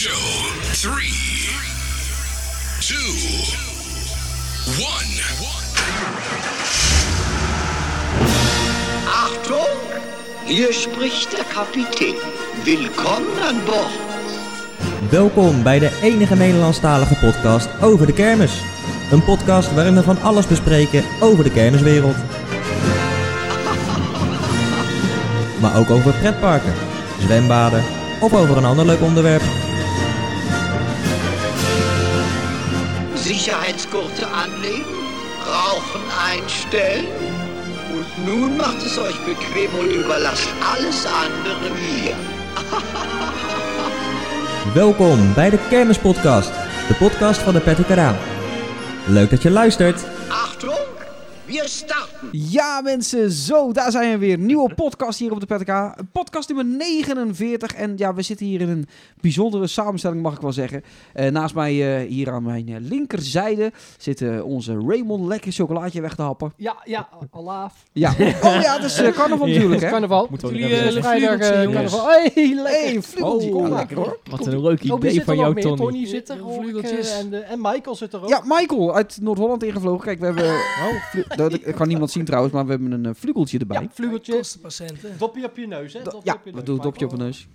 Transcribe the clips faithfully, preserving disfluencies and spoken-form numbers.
show. Three, two, one. Achtung, hier spricht der Kapitän. Willkommen an Bord. Welkom bij de enige Nederlandstalige podcast over de kermis. Een podcast waarin we van alles bespreken over de kermiswereld. Maar ook over pretparken, zwembaden of over een ander leuk onderwerp. Sicherheitsgurte anlegen, Rauchen einstellen. Und nun macht es euch bequem und überlasst alles andere mir. Welkom bij de Kermispodcast, de podcast van de Pet Karaan. Leuk dat je luistert. Achtung, wir starten. Ja mensen, zo, daar zijn we weer. Nieuwe podcast hier op de P T K. Podcast nummer negenenveertig. En ja, we zitten hier in een bijzondere samenstelling, mag ik wel zeggen. Uh, naast mij, uh, hier aan mijn uh, linkerzijde, zit uh, onze Raymond lekker chocolaatje weg te happen. Ja, ja, alaaf. Ja, oh ja, dat is uh, carnaval natuurlijk, hè? Carnaval. Moeten we Jullie ook even uh, vrijdag zeggen. uh, carnaval. Hey, lekker. Hey, vleugeltje, Oh, kom ja, lekker hoor. Wat een leuk Oh, wie idee zit van er nog jou, meer? Tony. Tony zit er, Ja, hoor ik, vleugeltjes. uh, en, uh, en Michael zit er ook. Ja, Michael uit Noord-Holland ingevlogen. Kijk, we hebben... Oh, vlu- dat, dat kan niemand zien trouwens, maar we hebben een uh, vleugeltje erbij. Ja, vlugeltje. Kostenpatiënten. Dopje op je neus, hè? Do- Dopje ja, op je wat neus, doe ik dopje op mijn neus?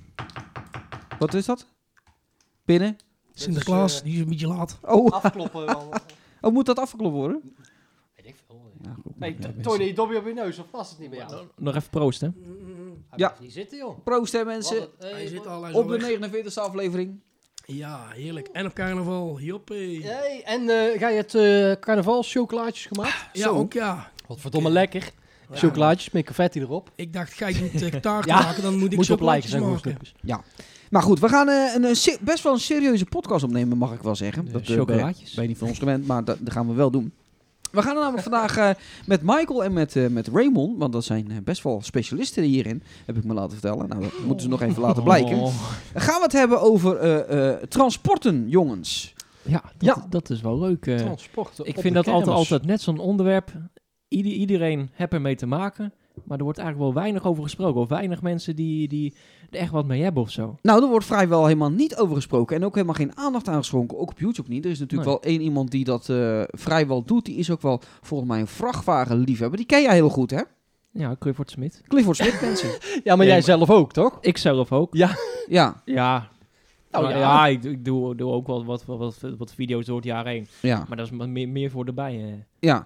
Wat is dat? Pinnen? Sinterklaas, Dus, uh, die is een beetje laat. Oh, Afkloppen dan. oh moet dat afgeklopt worden? Weet ik veel. Ja, goed. Hey, Ja, T- Tony, dopje op je neus, of was het niet meer jou? Nog even proosten. Hij Ja. blijft niet zitten, joh. Proost hè mensen. Wat een- Hij hey, zit wat- al, hij is Op al de weg. negenenveertigste aflevering. Ja, heerlijk. En op carnaval, joppie. Ja, Hey, en uh, ga je het uh, carnaval chocolaatjes gemaakt? ja Zo. ook ja. Wat verdomme lekker. Ja, Chocolaatjes met confetti erop. Ik dacht, ga ik niet uh, taart Ja, maken, dan moet ik Moet je op chocolaatjes lijken zijn, maken. snoepjes. Maar goed, we gaan uh, een, een se- best wel een serieuze podcast opnemen, mag ik wel zeggen. De Dat uh, ben, chocolaatjes. ben je niet van ons gewend, maar dat, dat gaan we wel doen. We gaan er namelijk vandaag uh, met Michael en met, uh, met Raymond, want dat zijn uh, best wel specialisten hierin, heb ik me laten vertellen. Nou, dat moeten ze nog even laten blijken. Oh. Gaan we het hebben over uh, uh, transporten, jongens. Ja, dat, Ja. dat is wel leuk. uh. Transport. ik op vind de dat altijd, kermis. altijd net zo'n onderwerp. Ieder, iedereen heeft ermee te maken. Maar er wordt eigenlijk wel weinig over gesproken. Of weinig mensen die, die er echt wat mee hebben of zo. Nou, er wordt vrijwel helemaal niet over gesproken en ook helemaal geen aandacht aan geschonken, ook op YouTube niet. Er is natuurlijk Nee. wel één iemand die dat uh, vrijwel doet, die is ook wel volgens mij een vrachtwagenliefhebber. Die ken jij heel goed, hè? Ja, Clifford Smith. Clifford Smith, mensen. Ja, maar Nee, jij maar- zelf ook, toch? Ik zelf ook. Ja, Ja. Nou, Maar ja. ja, ik, ik doe, doe ook wel wat, wat, wat, wat video's door het jaar heen. ja, Maar dat is maar meer, meer voor de bijen. ja.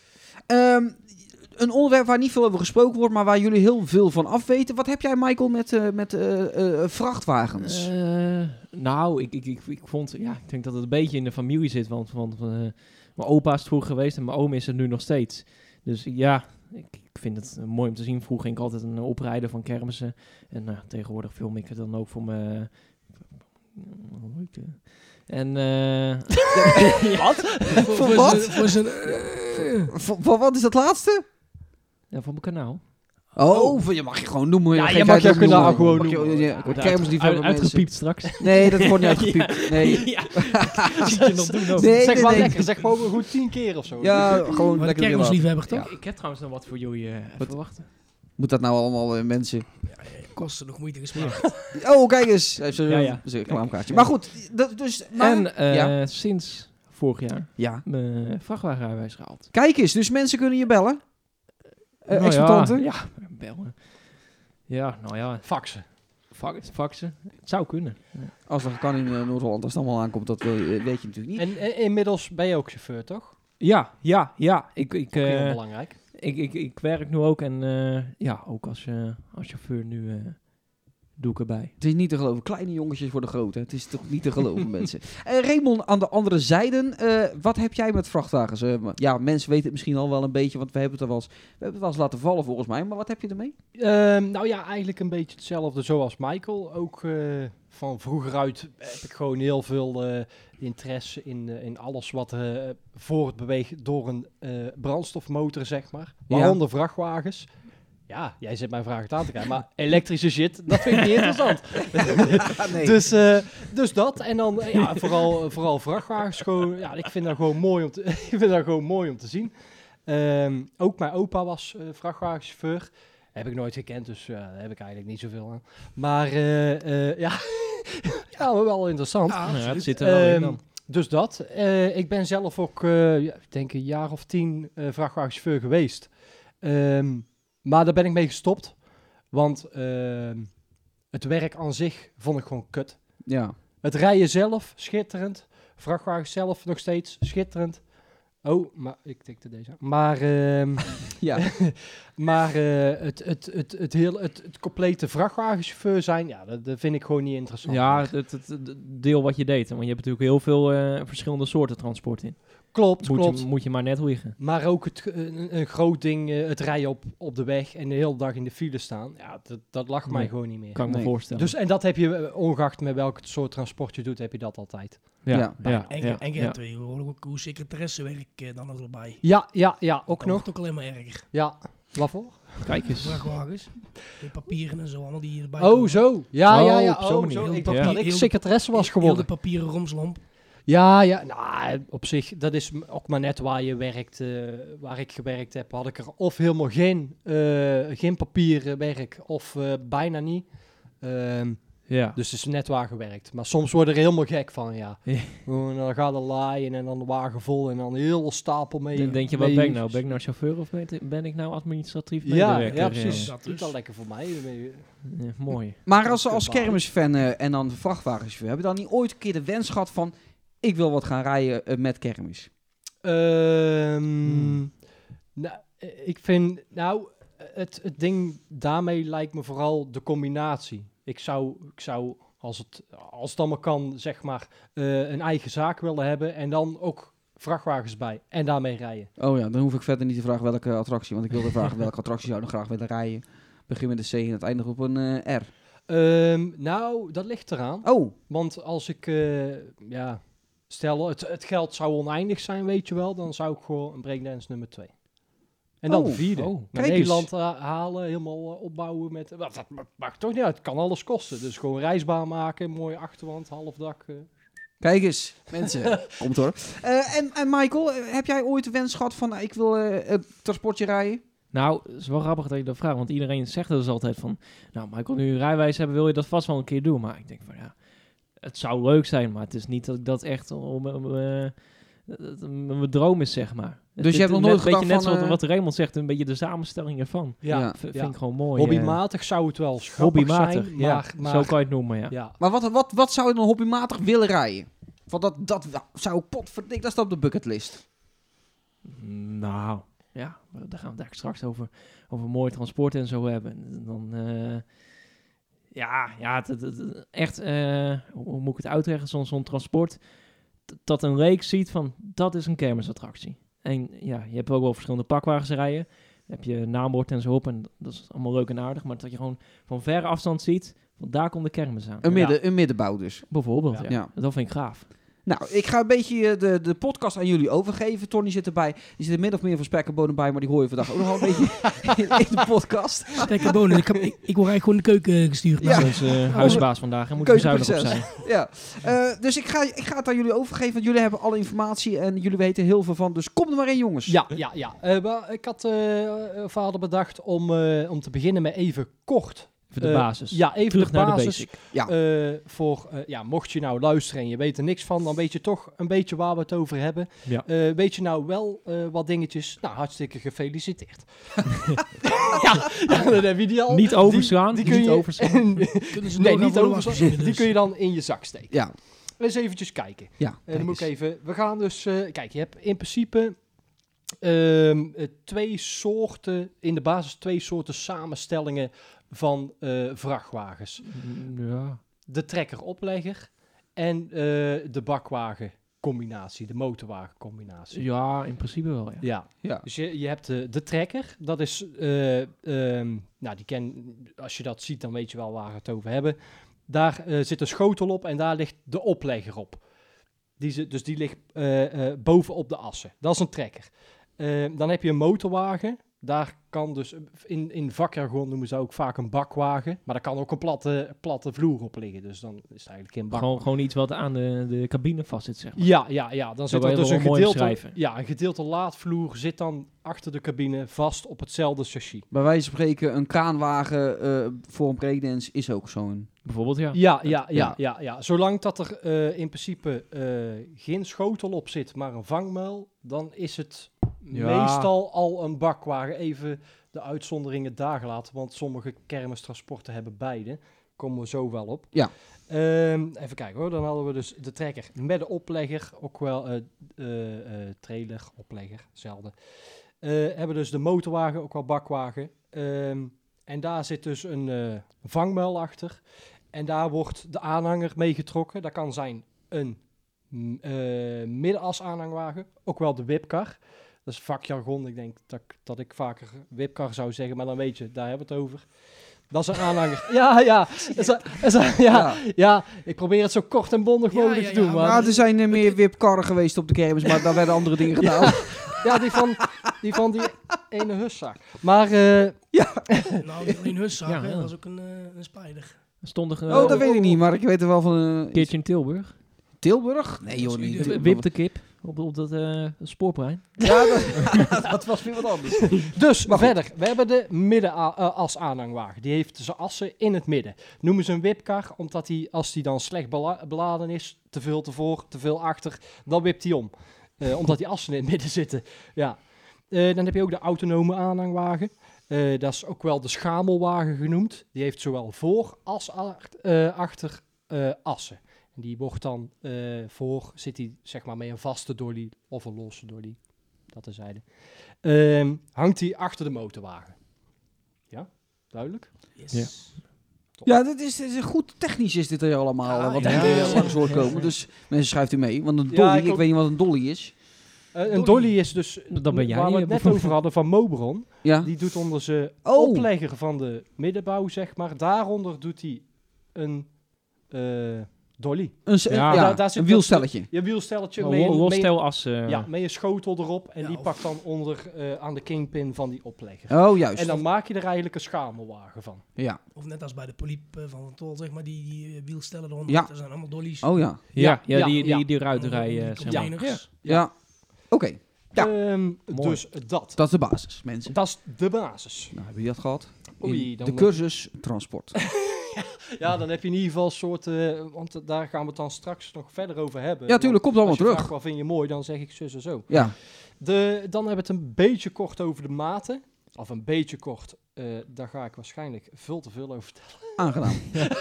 Um, een onderwerp waar niet veel over gesproken wordt, maar waar jullie heel veel van afweten. Wat heb jij, Michael, met, uh, met uh, uh, vrachtwagens? Uh, nou, ik, ik, ik, ik vond, ja, ik denk dat het een beetje in de familie zit. Want, want uh, mijn opa is het vroeger geweest en mijn oom is het nu nog steeds. Dus ja, ik, ik vind het uh, mooi om te zien. Vroeger ging ik altijd een oprijden van kermissen. En uh, tegenwoordig film ik het dan ook voor mijn... En uh, Wat? voor, Voor voor wat? zijn- Voor zijn... uh, Voor, voor wat is dat laatste? ja, voor mijn kanaal. Oh, voor- je mag je gewoon noemen. Ja, Geef je jij mag je dat kanaal noemen. gewoon Mag je- noemen. ja, Wordt kermisliefhebber uit, mensen. uitgepiept straks. Nee, dat wordt niet uitgepiept. Nee. Ja. Zie je nog doen ook. Nee, zeg nee, maar nee. lekker, zeg maar ook goed tien keer of zo. Ja, gewoon Maar de lekker weer kermisliefhebber toch? Ja. Ik heb trouwens nog wat voor jullie uh, even Wat? wachten. Moet dat nou allemaal uh, mensen... Kosten nog moeite gespaard. Oh, kijk eens. Hij heeft zo'n Ja, ja. zo'n reclamekaartje. Maar goed, dat, dus... Maar, En uh, ja. sinds vorig jaar ja. mijn vrachtwagenrijbewijs gehaald. Kijk eens, dus mensen kunnen je bellen. Uh, Nou exploitanten. Ja, ja, bellen. Ja, nou ja, Faxen. fa- faxen. Het zou kunnen. Als dat kan in uh, Noord-Holland, als het allemaal aankomt, dat wil, je- weet je natuurlijk niet. En eh, inmiddels ben je ook chauffeur, toch? Ja, ja, ja. Ik, ik, Ook heel uh, belangrijk. ik, ik, ik werk nu ook en uh, ja, ook als, uh, als chauffeur nu uh, doe ik erbij. Het is niet te geloven. Kleine jongetjes worden groot. Hè? Het is toch niet te geloven, mensen. En Raymond, aan de andere zijde, uh, wat heb jij met vrachtwagens? Uh, maar- ja, mensen weten het misschien al wel een beetje, want we hebben het er wel eens, we hebben het wel eens laten vallen volgens mij. Maar wat heb je ermee? Ehm, nou ja, eigenlijk een beetje hetzelfde zoals Michael. Ook eh, van vroeger uit heb ik gewoon heel veel eh, interesse in, eh, in alles wat eh voortbeweegt door een eh, brandstofmotor, zeg maar. Ja. Waaronder vrachtwagens. Ja, jij zit mijn vraag aan te kijken, maar elektrische shit, dat vind ik niet interessant. nee. Dus, eh, dus dat. En dan eh, ja, vooral, vooral vrachtwagens. Gewoon, ja, ik vind dat gewoon mooi om te, ik vind dat gewoon mooi om te zien. Ehm, ook mijn opa was uh, vrachtwagenchauffeur. Heb ik nooit gekend, dus uh, daar heb ik eigenlijk niet zoveel aan. Maar uh, uh, ja, Ja, maar wel interessant. Ja, Nou ja, het absoluut. zit er wel in Ehm, dan. Dus dat. Eh, ik ben zelf ook, eh, ja, ik denk een jaar of tien uh, vrachtwagenchauffeur geweest. Ehm, maar daar ben ik mee gestopt. Want ehm, het werk aan zich vond ik gewoon kut. Ja. Het rijden zelf, schitterend. Vrachtwagen zelf nog steeds, schitterend. Oh, maar ik tikte deze aan. Maar, ehm, Ja. maar eh, het, het, het, het, heel, het, het complete vrachtwagenchauffeur zijn, ja, dat, dat vind ik gewoon niet interessant. Ja, meer. het, het, het deel wat je deed. Want je hebt natuurlijk heel veel eh, verschillende soorten transport in. klopt, Moet klopt. je, moet je maar net wiegen. Maar ook het, een, een groot ding, eh, het rijden op, op de weg en de hele dag in de file staan. Ja, dat, dat lag mij Nee, gewoon niet meer. Kan ik Nee. me voorstellen. Dus, en dat heb je, eh, ongeacht met welk soort transport je doet, heb je dat altijd. ja, ja, ja, ja, En, ja, en je ja. hebt tegenwoordig ook hoe secretaressewerk eh, dan nog erbij. Ja, ja, ja, ook Dat nog. wordt ook alleen maar erger. Ja, waarvoor? Kijk eens. Vrachtwagens, de papieren en zo, allemaal die hierbij Oh, komen. zo. Ja, Oh, ja, ja. op zo'n Oh, manier. zo. Ik Heel dacht Ja. dat ik heel- secretaresse was Heel de geworden. papieren romslomp. Ja, ja. Nou, op zich, dat is m- ook maar net waar je werkt. eh, waar ik gewerkt heb, had ik er of helemaal geen, eh, geen papierwerk of eh, bijna niet. Ehm, Ja. dus het is net waar gewerkt. Maar soms word je er helemaal gek van, ja. Ja. En dan gaat er laaien en dan de wagen vol en dan een hele stapel mee. Dan denk je, wat mee- ben ik nou? Ben ik nou chauffeur of ben ben ik nou administratief Ja, medewerker? ja, precies. Ja. Dat is wel lekker voor mij. Ja, mooi. Maar als, als kermisfan eh, en dan vrachtwagenchauffeur, heb je dan niet ooit een keer de wens gehad van, ik wil wat gaan rijden eh, met kermis? Ehm, nou, eh, ik vind, nou, het, het ding daarmee lijkt me vooral de combinatie. Ik zou, ik zou als, het, als het allemaal kan, zeg maar, eh, een eigen zaak willen hebben en dan ook vrachtwagens bij en daarmee rijden. Oh ja, dan hoef ik verder niet te vragen welke attractie, want ik wilde vragen welke attractie zou je dan graag willen rijden. Begin met een C en het eindigt op een eh, R. Ehm, nou, dat ligt eraan. Oh, Want als ik, eh, ja, stel het, het geld zou oneindig zijn, weet je wel, dan zou ik gewoon een breakdance nummer twee. En dan Oh, de vierde. oh, Naar kijk Nederland uh, halen, helemaal uh, opbouwen met... Uh, dat, dat maakt toch niet uit, het kan alles kosten. Dus gewoon reisbaan maken, mooie achterwand, half dak. Uh. kijk eens, mensen. Komt hoor. Eh, en, en Michael, eh, heb jij ooit de wens gehad van, nou, ik wil eh, een transportje rijden? Nou, het is wel grappig dat je dat vraagt, want iedereen zegt dus altijd van, nou, Michael, nu een rijwijs hebben, wil je dat vast wel een keer doen. Maar ik denk van, ja, het zou leuk zijn, maar het is niet dat ik dat echt om, om, eh, dat het mijn droom is, zeg maar. Dus Het- je hebt het- nog nooit net, weet je, gedacht net van, zoals eh, wat Raymond zegt, een beetje de samenstelling ervan. Ja, Ja. V- ja. Vind ik gewoon mooi. Hobbymatig zou het wel grappig Hobbymatig, zijn, ja. maar... maar Zo kan je het noemen, ja. ja. Maar wat, wat, wat zou je dan hobbymatig willen rijden? Want dat, dat nou, zou potverdik, dat staat op de bucketlist. Nou, ja, daar gaan we het daar straks over, over mooi transport en zo hebben. En dan, eh, ja, ja, het, het- het- echt, eh, hoe hoe moet ik het uitleggen, zo'n zo'n transport, t- dat een leek ziet van, dat is een kermisattractie. En ja, je hebt ook wel verschillende pakwagens rijden. Dan heb je naambord en zo op en dat is allemaal leuk en aardig. Maar dat je gewoon van verre afstand ziet, van daar komt de kermis aan. Een, midden, een middenbouw dus. Bijvoorbeeld, ja. Ja. Dat vind ik gaaf. Nou, ik ga een beetje eh, de, de podcast aan jullie overgeven. Tony zit erbij. Die zit er min of meer van spek en bonen bij, maar die hoor je vandaag ook nog wel een beetje in, in de podcast. Stekker bonen. Ik, heb- ik, ik word eigenlijk gewoon de keuken gestuurd. Ja. Nou, Dus eh huisbaas vandaag, en moet er zuinig op zijn. Ja, eh, dus ik ga, ik ga het aan jullie overgeven, want jullie hebben alle informatie en jullie weten heel veel van. Dus kom er maar in, jongens. Ja, ja, ja. Eh, maar ik had eh eh, vader bedacht om, eh, om te beginnen met even kort. Even de eh, basis. Ja, even Terug de naar de basis. basic. Ja. Eh, voor, eh, ja, mocht je nou luisteren en je weet er niks van, dan weet je toch een beetje waar we het over hebben. Ja. Eh, weet je nou wel eh, wat dingetjes? Nou, hartstikke gefeliciteerd. ja, ja, dan heb je die al. Niet overslaan, Die, die kun niet je, overslaan. kunnen ze nee, doorgaan niet voor de overslaan. wasmachine, Die dus. kun je dan in je zak steken. Ja. Eens eventjes kijken. Ja, En kijk dan moet ik eens. even. We gaan dus. eh, kijk, je hebt in principe ehm, eh, twee soorten. In de basis twee soorten samenstellingen van eh, vrachtwagens: Mm, Ja. de trekker-oplegger en eh, de bakwagencombinatie, de motorwagencombinatie. Ja, in principe wel, ja. Ja, Ja. dus je, je hebt de, de trekker. Dat is. eh, ehm, nou, die ken. Als je dat ziet, dan weet je wel waar we het over hebben. Daar eh, zit een schotel op en daar ligt de oplegger op. Die zit, dus die ligt eh, eh, bovenop de assen. Dat is een trekker. Eh, dan heb je een motorwagen. Daar kan dus, in, in vakjargon noemen ze ook vaak een bakwagen. Maar daar kan ook een platte, platte vloer op liggen. Dus dan is het eigenlijk geen bakwagen. Gewoon, gewoon iets wat aan de, de cabine vast zit, zeg maar. Ja, ja, ja. Dan Zo zit kan er je dus wel een mooi gedeelte, omschrijven. ja, een gedeelte laadvloer zit dan achter de cabine vast op hetzelfde chassis. Bij wijze van spreken, een kraanwagen eh, voor een breakdance is ook zo'n Bijvoorbeeld, ja. Ja, ja, ja, Ja. ja, ja. Zolang dat er eh, in principe eh, geen schotel op zit, maar een vangmuil, dan is het Ja. meestal al een bakwagen. Even de uitzonderingen daar gelaten, want sommige kermistransporten hebben beide. Komen we zo wel op. Ja. Ehm, even kijken hoor, dan hadden we dus de trekker met de oplegger, ook wel eh eh, eh, trailer, oplegger, hetzelfde. Eh, hebben dus de motorwagen, ook wel bakwagen. Ehm, en daar zit dus een eh, vangmuil achter. En daar wordt de aanhanger meegetrokken. Dat kan zijn een mm, eh, middenas aanhangwagen, ook wel de whipcar. Dat is vakjargon. Ik denk dat, ik- dat ik vaker whipcar zou zeggen, maar dan weet je, daar hebben we het over. Dat is een aanhanger. Ja, ja. Dat is een- dat is een- ja, ja. Ik probeer het zo kort en bondig Ja, mogelijk ja, te doen. ja, maar Nou, er zijn eh, meer wipkarren geweest op de kermis, maar daar werden andere dingen gedaan. ja, die van die, van die ene huszak. Maar eh, Nou, niet alleen Hussar, Ja, hè, ja. dat was ook een, eh, een spijder. Stond er Oh, dat weet ik niet, maar ik weet er wel van... een eh, keertje in Tilburg. Tilburg? Nee joh, Dat is niet. ieder- Tilburg. Wip de kip op, op dat eh spoorplein. Ja, dat, dat was weer wat anders. dus Maar goed. verder. We hebben de middenas aanhangwagen. Die heeft zijn assen in het midden. Noemen ze een whipcar, omdat die, als die dan slecht bela- beladen is, te veel te voor, te veel achter, dan wipt hij om. Eh, omdat die assen in het midden zitten. Ja. Eh, dan heb je ook de autonome aanhangwagen. Eh, dat is ook wel de schamelwagen genoemd. Die heeft zowel voor als acht- eh, achter eh, assen. En die wordt dan eh, voor, zit die zeg maar met een vaste dolly of een losse dolly. Dat terzijde. Ehm hangt die achter de motorwagen. Ja, duidelijk? Yes. Ja, dit is, dit is goed technisch is dit er allemaal, Ja, eh, wat ja, ik ja, eh, ja. langs hoor komen. Dus mensen schrijft u mee. Want een Ja, dolly, ik ik, ook. weet niet wat een dolly is. Eh, een Dolly. dolly is dus, Dat ben jij, waar we het eh, net bijvoorbeeld. over hadden, van Mobron. Ja. Die doet onder zijn Oh. oplegger van de middenbouw, zeg maar. Daaronder doet hij een eh, dolly. Een, s- Ja, ja, daar- daar zit- een wielstelletje. Je wielstelletje Oh, met, een- met, een- Losstel-as. eh, ja, met een schotel erop. En Ja, die of- pakt dan onder eh, aan de kingpin van die oplegger. Oh, juist. En dan maak je er eigenlijk een schamelwagen van. Ja. Of net als bij de poliep eh, van Tol, zeg maar, die, die eh, wielstellen eronder. Ja. Dat zijn allemaal dollies. Oh ja. Ja, ja, Ja, die, die, ja. die ruiterij, Die eh, zeg maar. containers. Ja. Oké, Ja. Ehm, Mooi. dus dat. dat is de basis, mensen. Dat is de basis. Nou, hebben jullie dat gehad? In Oei, dan- de cursus transport. Ja, dan heb je in ieder geval een soort... eh, want daar gaan we het dan straks nog verder over hebben. Ja, tuurlijk, komt allemaal Als je terug. vraagt, wat vind je mooi, dan zeg ik zus en zo. Ja. De, dan hebben we het een beetje kort over de maten. Of een beetje kort. eh, daar ga ik waarschijnlijk veel te veel over vertellen. Aangenaam.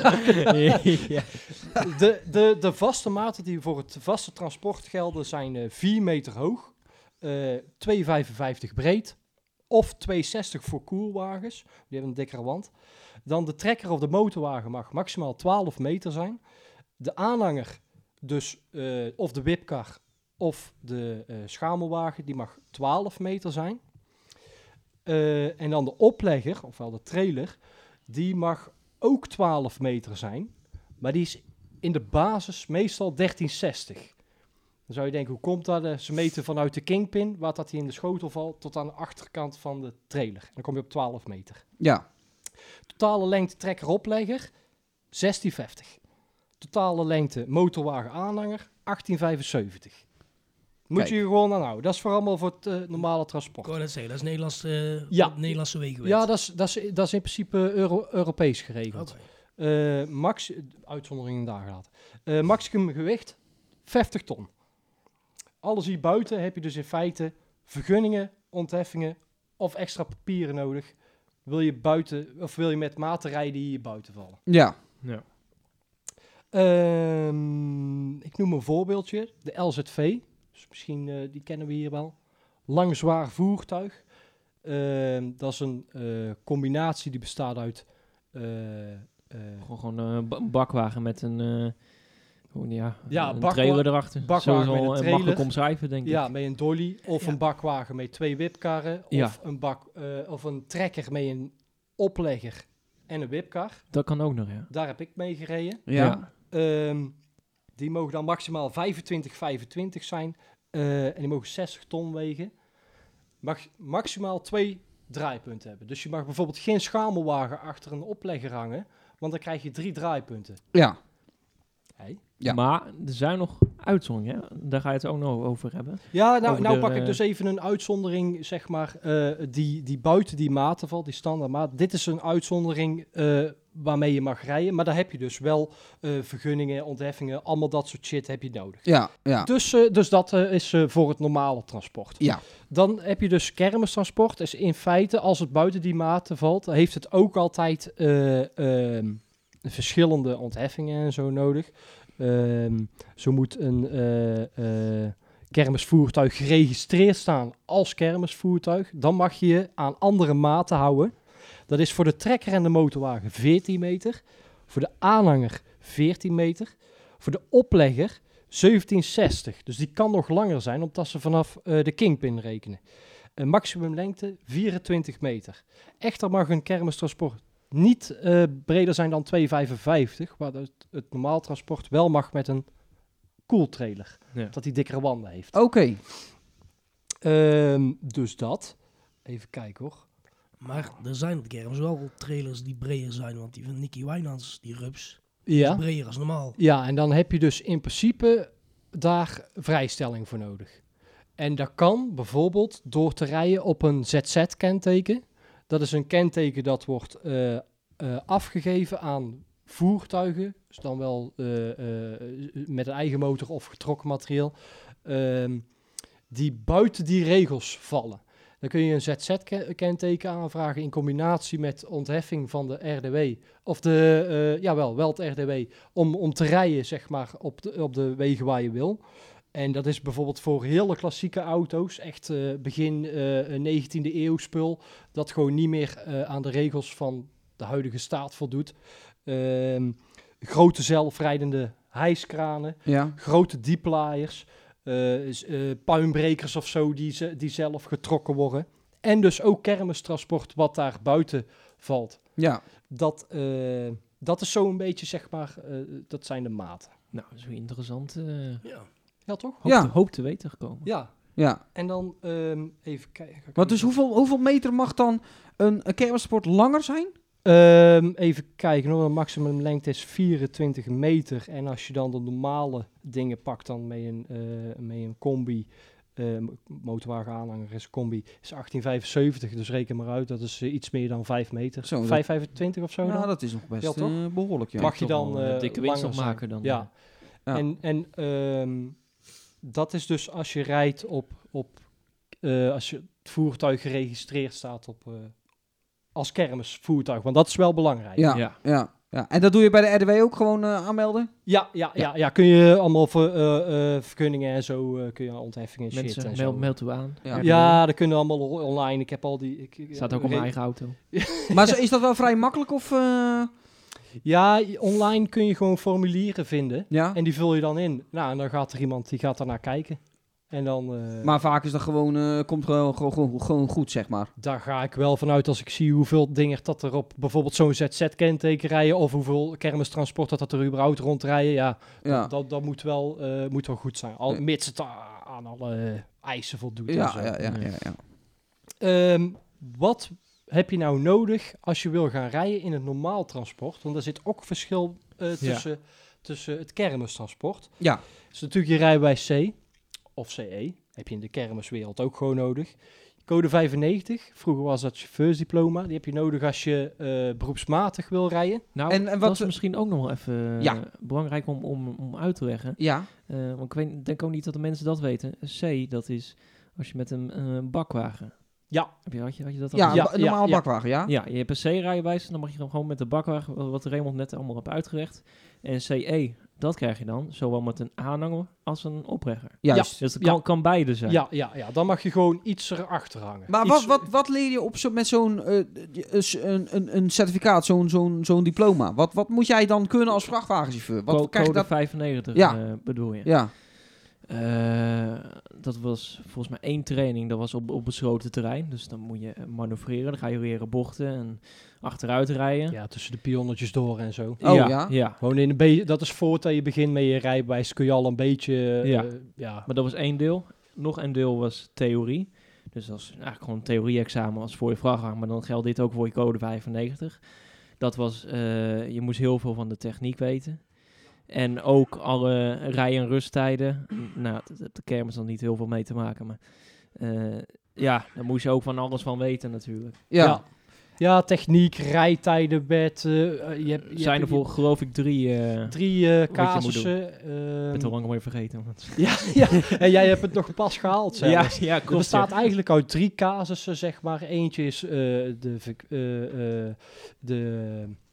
ja. De, de, de vaste maten die voor het vaste transport gelden zijn eh vier meter hoog, eh twee komma vijfenvijftig breed of twee komma zestig voor koelwagens. Die hebben een dikkere wand. Dan de trekker of de motorwagen mag maximaal twaalf meter zijn. De aanhanger, dus eh, of de whipcar of de eh, schamelwagen, die mag twaalf meter zijn. Eh, en dan de oplegger, ofwel de trailer, die mag ook twaalf meter zijn. Maar die is in de basis meestal dertien zestig. Dan zou je denken, hoe komt dat? Eh, Ze meten vanuit de kingpin, waar dat hij in de schotel valt, tot aan de achterkant van de trailer. En dan kom je op twaalf meter. Ja. Totale lengte trekker oplegger, zestien vijftig. Totale lengte motorwagen aanhanger, achttien vijfenzeventig. Moet Kijk. je je gewoon aan houden. Dat is voor allemaal voor het eh, normale transport. Ik wou net zeggen, dat is Nederlands, eh Ja. op Nederlandse wegenwet. Ja, dat is, dat is, dat is in principe Euro- Europees geregeld. Oké. Eh, max, uitzonderingen daar gelaten. Eh, maximum gewicht, vijftig ton. Alles hier buiten heb je dus in feite vergunningen, ontheffingen of extra papieren nodig. Wil je buiten, of wil je met maten rijden hier buiten vallen? Ja. Ja. Ehm, ik noem een voorbeeldje. De L Z V. Dus misschien, eh, die kennen we hier wel. Lang zwaar voertuig. Ehm, dat is een eh, combinatie die bestaat uit... eh, eh, Gewoon, gewoon eh, een ba- een bakwagen met een, eh, gewoon, ja, Ja, een bakwa- trailer erachter. bakwagen Zo met een is al, eh, trailer. makkelijk omschrijven, denk ja, ik. met een dolly. Of Ja. een bakwagen met twee whipkarren. Ja. Of, een bak, eh, of een trekker met een oplegger en een whipkar. Dat kan ook nog, ja. Daar heb ik mee gereden. Ja. Ehm, die mogen dan maximaal vijfentwintig vijfentwintig zijn. eh, en die mogen zestig ton wegen. Mag maximaal twee draaipunten hebben. Dus je mag bijvoorbeeld geen schamelwagen achter een oplegger hangen. Want dan krijg je drie draaipunten. Ja. Hey. Ja. Maar er zijn nog uitzonderingen, hè? Daar ga je het ook nog over hebben. Ja, nou, Over nou de, pak ik eh, dus even een uitzondering, zeg maar, eh, die, die buiten die maten valt, die standaard maat. Dit is een uitzondering eh, waarmee je mag rijden. Maar daar heb je dus wel uh, vergunningen, ontheffingen, allemaal dat soort shit heb je nodig. Ja, ja. Dus, uh, dus dat uh, is uh, voor het normale transport. Ja. Dan heb je dus kermistransport. Dus in feite, als het buiten die maten valt, heeft het ook altijd uh, uh, verschillende ontheffingen en zo nodig. Uh, zo moet een uh, uh, kermisvoertuig geregistreerd staan als kermisvoertuig. Dan mag je je aan andere maten houden. Dat is voor de trekker en de motorwagen veertien meter. Voor de aanhanger veertien meter. Voor de oplegger zeventien zestig. Dus die kan nog langer zijn, omdat ze vanaf uh, de kingpin rekenen. Een maximumlengte vierentwintig meter. Echter mag een kermistransport niet uh, breder zijn dan twee vijfenvijftig. Waar het, het normaal transport wel mag met een koeltrailer. Ja. Dat die dikkere wanden heeft. Oké. Okay. Um, dus dat. Even kijken hoor. Maar er zijn op de kermis wel trailers die breder zijn. Want die van Nicky Wijnands, die rups, ja. is breder als normaal. Ja, en dan heb je dus in principe daar vrijstelling voor nodig. En dat kan bijvoorbeeld door te rijden op een Z Z-kenteken. Dat is een kenteken dat wordt uh, uh, afgegeven aan voertuigen. Dus dan wel uh, uh, met een eigen motor of getrokken materieel. Uh, die buiten die regels vallen. Dan kun je een Z Z-kenteken aanvragen in combinatie met ontheffing van de R D W. Of de, uh, jawel, wel het R D W. Om, om te rijden, zeg maar, op de, op de wegen waar je wil. En dat is bijvoorbeeld voor hele klassieke auto's, echt uh, begin uh, negentiende eeuw spul, dat gewoon niet meer uh, aan de regels van de huidige staat voldoet. Uh, grote zelfrijdende hijskranen, ja. grote dieplaaiers, uh, uh, puinbrekers of zo die, ze, die zelf getrokken worden. En dus ook kermistransport wat daar buiten valt. Ja. Dat, uh, dat is zo een beetje, zeg maar, uh, dat zijn de maten. Nou, dat is weer interessant. Uh... Ja. Ja, toch? Hoop, ja. te, hoop te weten gekomen. Ja. Ja. En dan um, even kijken. Maar dus hoeveel, hoeveel meter mag dan een, een kermistransport langer zijn? Um, even kijken, hoor. De maximumlengte is vierentwintig meter. En als je dan de normale dingen pakt, dan met een, uh, met een combi, uh, motorwagen aanhanger is een combi, is achttien vijfenzeventig. Dus reken maar uit, dat is uh, iets meer dan vijf meter. Zo, vijf vijfentwintig of zo. Ja, dan? dat is nog best ja, uh, behoorlijk. Ja. Mag je dan uh, dikke winst opmaken dan? Ja. ja. En, en um, dat is dus als je rijdt op, op uh, als je het voertuig geregistreerd staat op, uh, als kermisvoertuig. Want dat is wel belangrijk. Ja, ja. ja. Ja, en dat doe je bij de R D W ook gewoon uh, aanmelden? Ja, ja, ja, ja, ja, kun je allemaal voor, uh, uh, vergunningen en zo uh, kun je ontheffingen en mensen, shit en mail, zo. mail toe aan. Ja, ja dat kunnen allemaal online. Ik heb al die... Ik, staat ook op mijn eigen auto. Maar is dat wel vrij makkelijk of... Uh... Ja, online kun je gewoon formulieren vinden. Ja? En die vul je dan in. Nou, en dan gaat er iemand die gaat daarnaar kijken. En dan, uh, maar vaak is dat gewoon, uh, komt gewoon, gewoon, gewoon, gewoon goed, zeg maar. Daar ga ik wel vanuit als ik zie hoeveel dingen dat er op bijvoorbeeld zo'n Z Z-kenteken rijden of hoeveel kermistransport dat, dat er überhaupt rondrijden. Ja, ja. Dat, dat, dat moet, wel, uh, moet wel goed zijn. Al, ja. Mits het aan alle uh, eisen voldoet. Ja, en zo. ja, ja, ja, ja. Um, wat heb je nou nodig als je wil gaan rijden in het normaal transport? Want er zit ook verschil uh, tussen, ja. tussen het kermistransport. Ja. Dus natuurlijk je rijbewijs C of C E. Heb je in de kermiswereld ook gewoon nodig. Code vijfennegentig, vroeger was dat chauffeursdiploma. Die heb je nodig als je uh, beroepsmatig wil rijden. Nou, en, en wat dat is misschien ook nog wel even ja. uh, belangrijk om, om, om uit te leggen. Ja. Uh, want ik weet, denk ook niet dat de mensen dat weten. C, dat is als je met een uh, bakwagen... Ja. Heb je, had je, had je dat al? Ja, ja, een normale ja, bakwagen, ja. Ja, je hebt een C-rijbewijs, dan mag je gewoon met de bakwagen, wat Raymond net allemaal heeft uitgelegd. En C E, dat krijg je dan, zowel met een aanhanger als een oplegger. Juist. Ja, dus dat kan, ja. kan beide zijn. Ja, ja, ja, dan mag je gewoon iets erachter hangen. Maar iets... wat, wat, wat leer je op zo, met zo'n uh, een, een, een certificaat, zo'n zo'n zo'n diploma? Wat, wat moet jij dan kunnen als vrachtwagenchauffeur? Wat Co- krijg je code dat? vijfennegentig ja. uh, bedoel je? Ja. Uh, dat was volgens mij één training, dat was op, op besloten terrein. Dus dan moet je manoeuvreren, dan ga je leren bochten en achteruit rijden. Ja, tussen de pionnetjes door en zo. Oh ja? Ja. ja. Gewoon in een be- dat is voordat je begint met je rijbewijs, kun je al een beetje... Uh, ja. Uh, ja. Maar dat was één deel. Nog een deel was theorie. Dus dat is eigenlijk gewoon een theorie-examen als voor je vrachtwagen. Maar dan geldt dit ook voor je code vijfennegentig. Dat was, uh, je moest heel veel van de techniek weten. En ook alle rij- en rusttijden. Nou, de kermis dan niet heel veel mee te maken. Maar uh, ja, daar moest je ook van alles van weten natuurlijk. Ja. ja. Ja, techniek, rijtijden, bed. Uh, je hebt, je zijn er hebt, voor, geloof ik, drie... Uh, drie uh, moet casussen. Ik ben het al lang alweer vergeten. Want... ja, ja, en jij hebt het nog pas gehaald zelfs. Ja, ja, klopt. Het bestaat ja. eigenlijk uit drie casussen, zeg maar. Eentje is uh, de, uh, uh, de,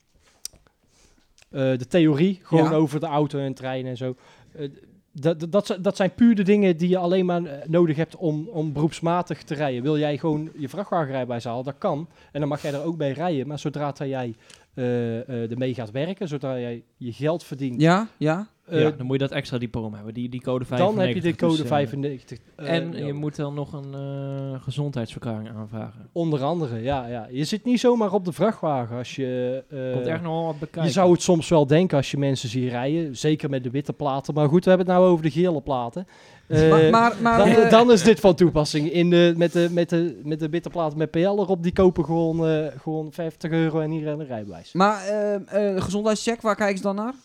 uh, de theorie, gewoon ja. over de auto en trein en zo. Uh, Dat, dat, dat zijn puur de dingen die je alleen maar nodig hebt om, om beroepsmatig te rijden. Wil jij gewoon je vrachtwagenrijbewijs halen, dat kan. En dan mag jij er ook bij rijden. Maar zodra jij uh, uh, ermee gaat werken, zodra jij je geld verdient... Ja, ja. Uh, ja, dan moet je dat extra diploma hebben, die, die code vijfennegentig. Dan heb je de code dus, uh, vijfennegentig. Uh, en ja. je moet dan nog een uh, gezondheidsverklaring aanvragen. Onder andere, ja, ja. Je zit niet zomaar op de vrachtwagen als je... Uh, Komt echt nog wel wat bekijken. Je zou het soms wel denken als je mensen ziet rijden. Zeker met de witte platen. Maar goed, we hebben het nou over de gele platen. Uh, maar, maar, maar, dan, uh, dan is dit van toepassing. In de, met, de, met, de, met de witte platen met P L erop, die kopen gewoon, uh, gewoon vijftig euro en hier een rijbewijs. Maar uh, uh, gezondheidscheck, waar kijken ze dan naar?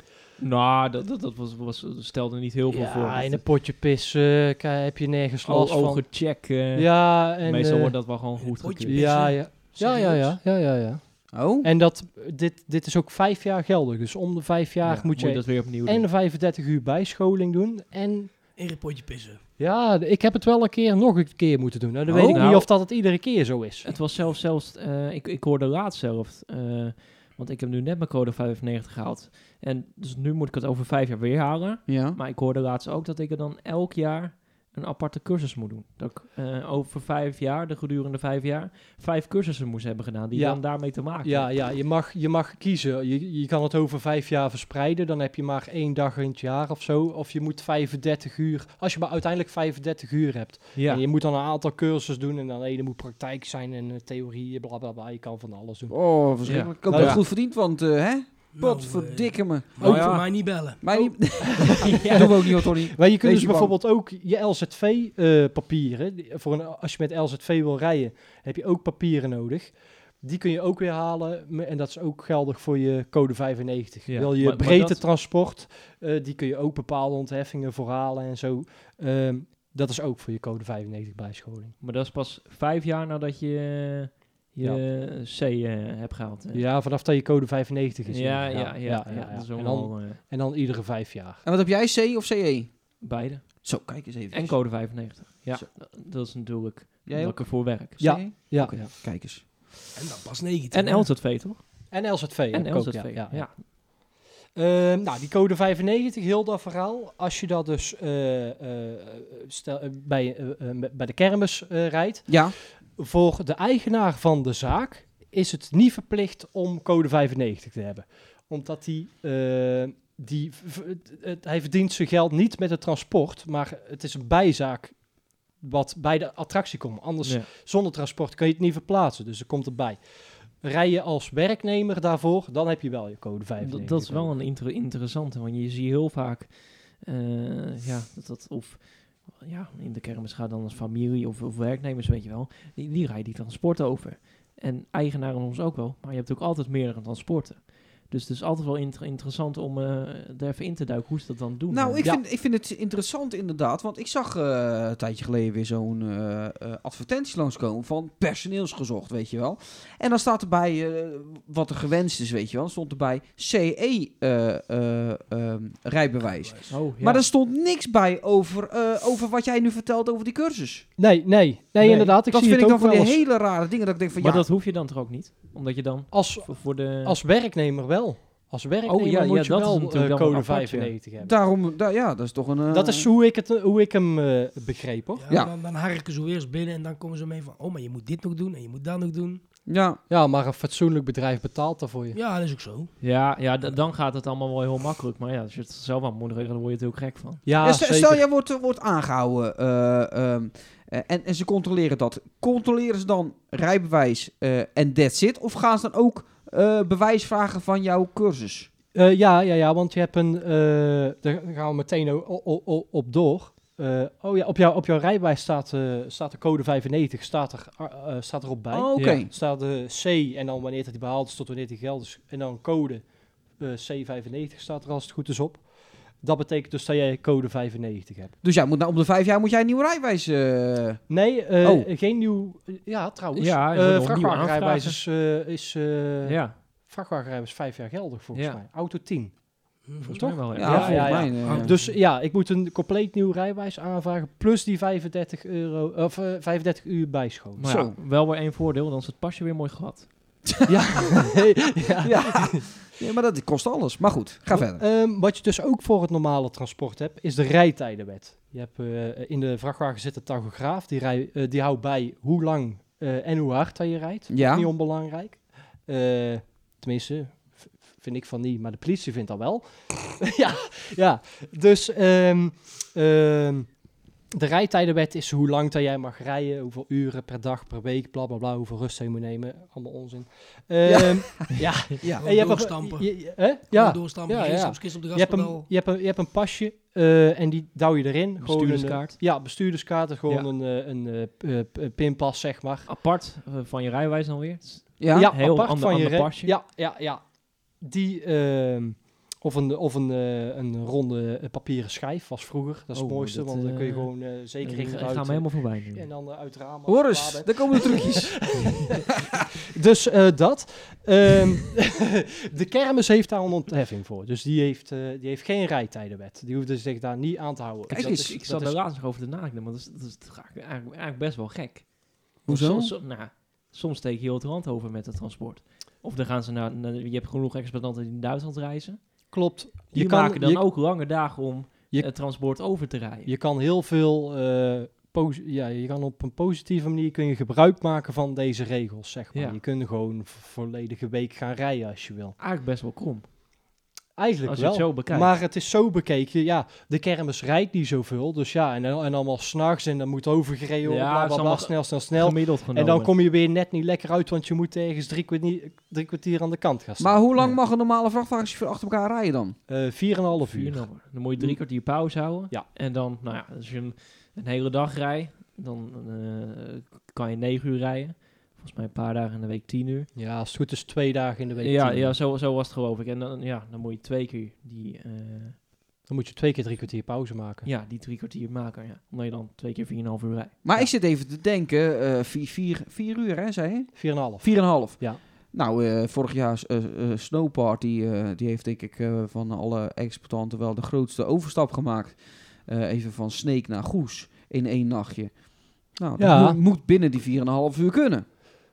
Nou, dat, dat, dat was, was, stelde niet heel veel ja, voor. Ja, in een potje pis uh, heb je nergens last van. Ogen check. Uh, ja, en... Meestal uh, wordt dat wel gewoon goed gekeurd. Ja, ja. Ja, ja, ja, ja, ja, ja. Oh. En dat, dit, dit is ook vijf jaar geldig. Dus om de vijf jaar ja, moet je, je dat weer opnieuw en doen. vijfendertig uur bijscholing doen. En... in een potje pissen. Ja, ik heb het wel een keer, nog een keer moeten doen. Nou, dan oh, weet ik nou, niet of dat het iedere keer zo is. Het was zelfs, zelfs uh, ik, ik hoorde laatst zelf, uh, want ik heb nu net mijn code vijfennegentig gehaald. En dus nu moet ik het over vijf jaar weer halen. Ja. Maar ik hoorde laatst ook dat ik er dan elk jaar een aparte cursus moet doen. Dat ik uh, over vijf jaar, de gedurende vijf jaar, vijf cursussen moest hebben gedaan die ja. dan daarmee te maken ja, hebben. Ja, je mag, je mag kiezen. Je, je kan het over vijf jaar verspreiden. Dan heb je maar één dag in het jaar of zo. Of je moet vijfendertig uur, als je maar uiteindelijk vijfendertig uur hebt. Ja. En je moet dan een aantal cursussen doen. En dan ene moet praktijk zijn en uh, theorie, bla bla bla. Je kan van alles doen. Oh, verschrikkelijk. Ik hoop Nou, dat ja. goed verdiend, want uh, hè? Nou, Potverdikke me. Ook Oh, ja. voor mij niet bellen. Mij Oh. niet. ja. Doen we ook niet, hoor, Tony. Maar je kunt Weet dus je bijvoorbeeld ook je L Z V-papieren, uh, voor een, als je met L Z V wil rijden, heb je ook papieren nodig. Die kun je ook weer halen en dat is ook geldig voor je code vijfennegentig. Ja, Wil je maar- maar breedte dat- transport, uh, die kun je ook bepaalde ontheffingen voor halen en zo. Um, dat is ook voor je code vijfennegentig bijscholing. Maar dat is pas vijf jaar nadat je je C uh, hebt gehaald. hè? Ja, vanaf dat je code vijfennegentig is. ja, ja, ja, ja, ja, dat is En, allemaal dan, uh, en dan iedere vijf jaar. En wat heb jij, C of C E? beide. Zo, kijk eens even. En code vijfennegentig. Ja, Zo. dat- dat is natuurlijk Jij dat ook? ik ervoor werk. Ja. C E? Ja. Oké, kijk eens. En dan pas negentien. En L Z V, toch? En L Z V. En heb ik L ook, Z V, ja, ja. ja, ja. Uh, nou, die code vijfennegentig, heel dat verhaal. Als je dat dus uh, uh, stel, uh, bij, uh, uh, bij de kermis uh, rijdt, Ja. voor de eigenaar van de zaak is het niet verplicht om code vijfennegentig te hebben. Omdat die, uh, die v- het, hij verdient zijn geld niet met het transport, maar het is een bijzaak wat bij de attractie komt. Anders, Ja. zonder transport kun je het niet verplaatsen, dus er komt erbij. Rij je als werknemer daarvoor, dan heb je wel je code vijfennegentig. Dat, dat is wel een inter- interessante, want je ziet heel vaak, uh, ja, dat dat of ja, in de kermis gaat dan als familie of, of werknemers, weet je wel, die, die rijden die transporten over. En eigenaren ons ook wel, maar je hebt ook altijd meerdere transporten. Dus het is altijd wel inter- interessant om uh, er even in te duiken hoe ze dat dan doen. Nou, ik, Ja. vind, ik vind het interessant inderdaad, want ik zag uh, een tijdje geleden weer zo'n uh, uh, advertentie langskomen van personeelsgezocht, weet je wel. En dan staat erbij uh, wat er gewenst is, weet je wel. Er stond erbij C E uh, uh, um, rijbewijs. Oh, ja. Maar er stond niks bij over, uh, over wat jij nu vertelt over die cursus. Nee, nee, nee, Nee, inderdaad. Ik dat zie vind ik het dan ook van wel die eens. hele rare dingen dat ik denk van maar ja, dat hoef je dan toch ook niet? Omdat je dan Als, voor, voor de... als werknemer wel. Als werknemer Oh, ja, moet ja, je dat is wel natuurlijk uh, dan code apart, ja. vijfennegentig hebben. daarom, da, ja, dat is toch een... uh, Dat is hoe ik, het, hoe ik hem uh, begreep, hoor. Ja, Ja. Dan, dan harken ze eerst binnen en dan komen ze mee van... Oh, maar je moet dit nog doen en je moet dat nog doen. Ja, Ja, maar een fatsoenlijk bedrijf betaalt daarvoor je. Ja, dat is ook zo. Ja, ja d- dan gaat het allemaal wel heel makkelijk. Maar ja, als je het zelf aan moet regelen, dan word je natuurlijk gek van. Ja, Ja, stel, zeker. stel jij wordt, wordt aangehouden uh, um, uh, en, en ze controleren dat. Controleren ze dan rijbewijs uh, en that's it? Of gaan ze dan ook uh, bewijs vragen van jouw cursus? Uh, ja, ja, ja, want je hebt een... Uh, daar gaan we meteen o- o- o- op door. Uh, oh ja, op, jou, op jouw rijbewijs staat, uh, staat de code vijfennegentig staat, er, uh, staat erop bij. Oh, oké. Ja. Staat de C en dan wanneer het behaald is tot wanneer het geldt is. En dan code uh, C vijfennegentig staat er als het goed is op. Dat betekent dus dat jij code vijfennegentig hebt. Dus ja, moet, nou, om de vijf jaar moet jij een nieuwe rijwijs... eh, Nee, uh, Oh. geen nieuw... Ja, trouwens. Ja, je Uh, moet nog vrachtwagenrijwijs nieuw is... Uh, is uh, Ja, vrachtwagenrijwijs vijf jaar geldig, volgens Ja. mij. Auto tien. Volgens Toch? mij wel. ja, Ja, volgens ja, ja. mij... eh, Dus ja, ik moet een compleet nieuw rijwijs aanvragen... plus die vijfendertig euro... of uh, vijfendertig uur bijschoon. maar Zo. ja, wel weer één voordeel, dan is het pasje weer mooi glad. ja. ja. ja. ja, maar dat kost alles. Maar goed, ga verder. Ehm, wat je dus ook voor het normale transport hebt, is de rijtijdenwet. Je hebt uh, in de vrachtwagen zit een tachograaf, die, rij, uh, die houdt bij hoe lang uh, en hoe hard dat je rijdt. Ja. Niet onbelangrijk. Uh, tenminste, v- vind ik van niet, maar de politie vindt dat wel. ja, ja, dus um, um, de rijtijdenwet is hoe lang dat jij mag rijden, hoeveel uren per dag, per week, bla bla bla, hoeveel rust je moet nemen. Allemaal onzin. Um, ja. ja. Ja. Gewoon En je hebt doorstampen. een- je- je- hè? Ja. Ja. Doorstampen, Ja, ja, ja. ja. Kist op de Je hebt, een, gaspedaal. je, hebt een, je hebt een pasje uh, en die douw je erin. Gewoon Bestuurderskaart. Een, uh, ja, bestuurderskaart. Gewoon Ja. een, uh, een uh, uh, p- pinpas, zeg maar. Apart uh, van je rijwijs dan weer. Ja? Ja, heel apart ander- van je ander re- pasje. Ja, ja, ja. Die, uh, of een, of een, uh, een ronde uh, papieren schijf was vroeger. Dat is Oh, het mooiste, dat, want dan kun je uh, gewoon uh, zeker in Ik de ga me ruit, helemaal voorbij nu. en dan uh, uit het raam. Hoor als eens, het klaar daar komen de trucjes. bent. Dus uh, dat. Um, de kermis heeft daar een ontheffing voor. Dus die heeft, uh, die heeft geen rijtijdenwet. Die hoefde zich daar niet aan te houden. Kijk, Dus dat dat is, is- ik dat zat er is- laatst nog over te nadenken, maar dat is, dat is eigenlijk, eigenlijk best wel gek. Hoezo? Soms, so- nou, soms steek je heel het rand over met het transport. Of dan gaan ze naar, naar- je hebt genoeg exploitanten die in Duitsland reizen. Klopt. Die Je kan, maken dan je, ook lange dagen om Je- het transport over te rijden. je kan heel veel... Uh, pos- ja, je kan op een positieve manier kun je gebruik maken van deze regels, zeg maar. Ja. Je kunt gewoon v- volledige week gaan rijden als je wil. Eigenlijk best wel krom. Eigenlijk Als je wel. het zo bekijkt. Maar het is zo bekeken, ja, de kermis rijdt niet zoveel. Dus ja, en, en allemaal s'nachts en dan moet overgereden worden, Ja, bla, het bla, is bla, allemaal snel, snel, snel. Gemiddeld genomen. En dan kom je weer net niet lekker uit, want je moet ergens drie kwartier, drie kwartier aan de kant gaan staan. Maar hoe lang Ja. mag een normale vrachtwagenchauffeur achter elkaar rijden dan? Uh, vier en een half Vier uur. nummer. Dan moet je drie kwartier pauze houden. Ja. En dan, nou ja, als je een, een hele dag rijdt, dan eh, kan je negen uur rijden. Volgens mij een paar dagen in de week tien uur. Ja, als het goed is twee dagen in de week. Ja, tien. ja zo, zo was het geloof ik. En dan, ja, dan moet je twee keer die, eh, Dan moet je twee keer drie kwartier pauze maken. ja, die drie kwartier maken. Ja. Omdat je dan twee keer vier en een half uur rijdt. Maar Ja. ik zit even te denken, eh vier, vier, vier uur hè, zei je? Vier en een half. Vier en een half. Ja. Nou, eh, vorig jaar uh, uh, Snowparty, eh, die heeft denk ik uh, van alle exploitanten wel de grootste overstap gemaakt. Uh, even van Sneek naar Goes in één nachtje. Nou, dat Ja. moet, moet binnen die vier en een half uur kunnen.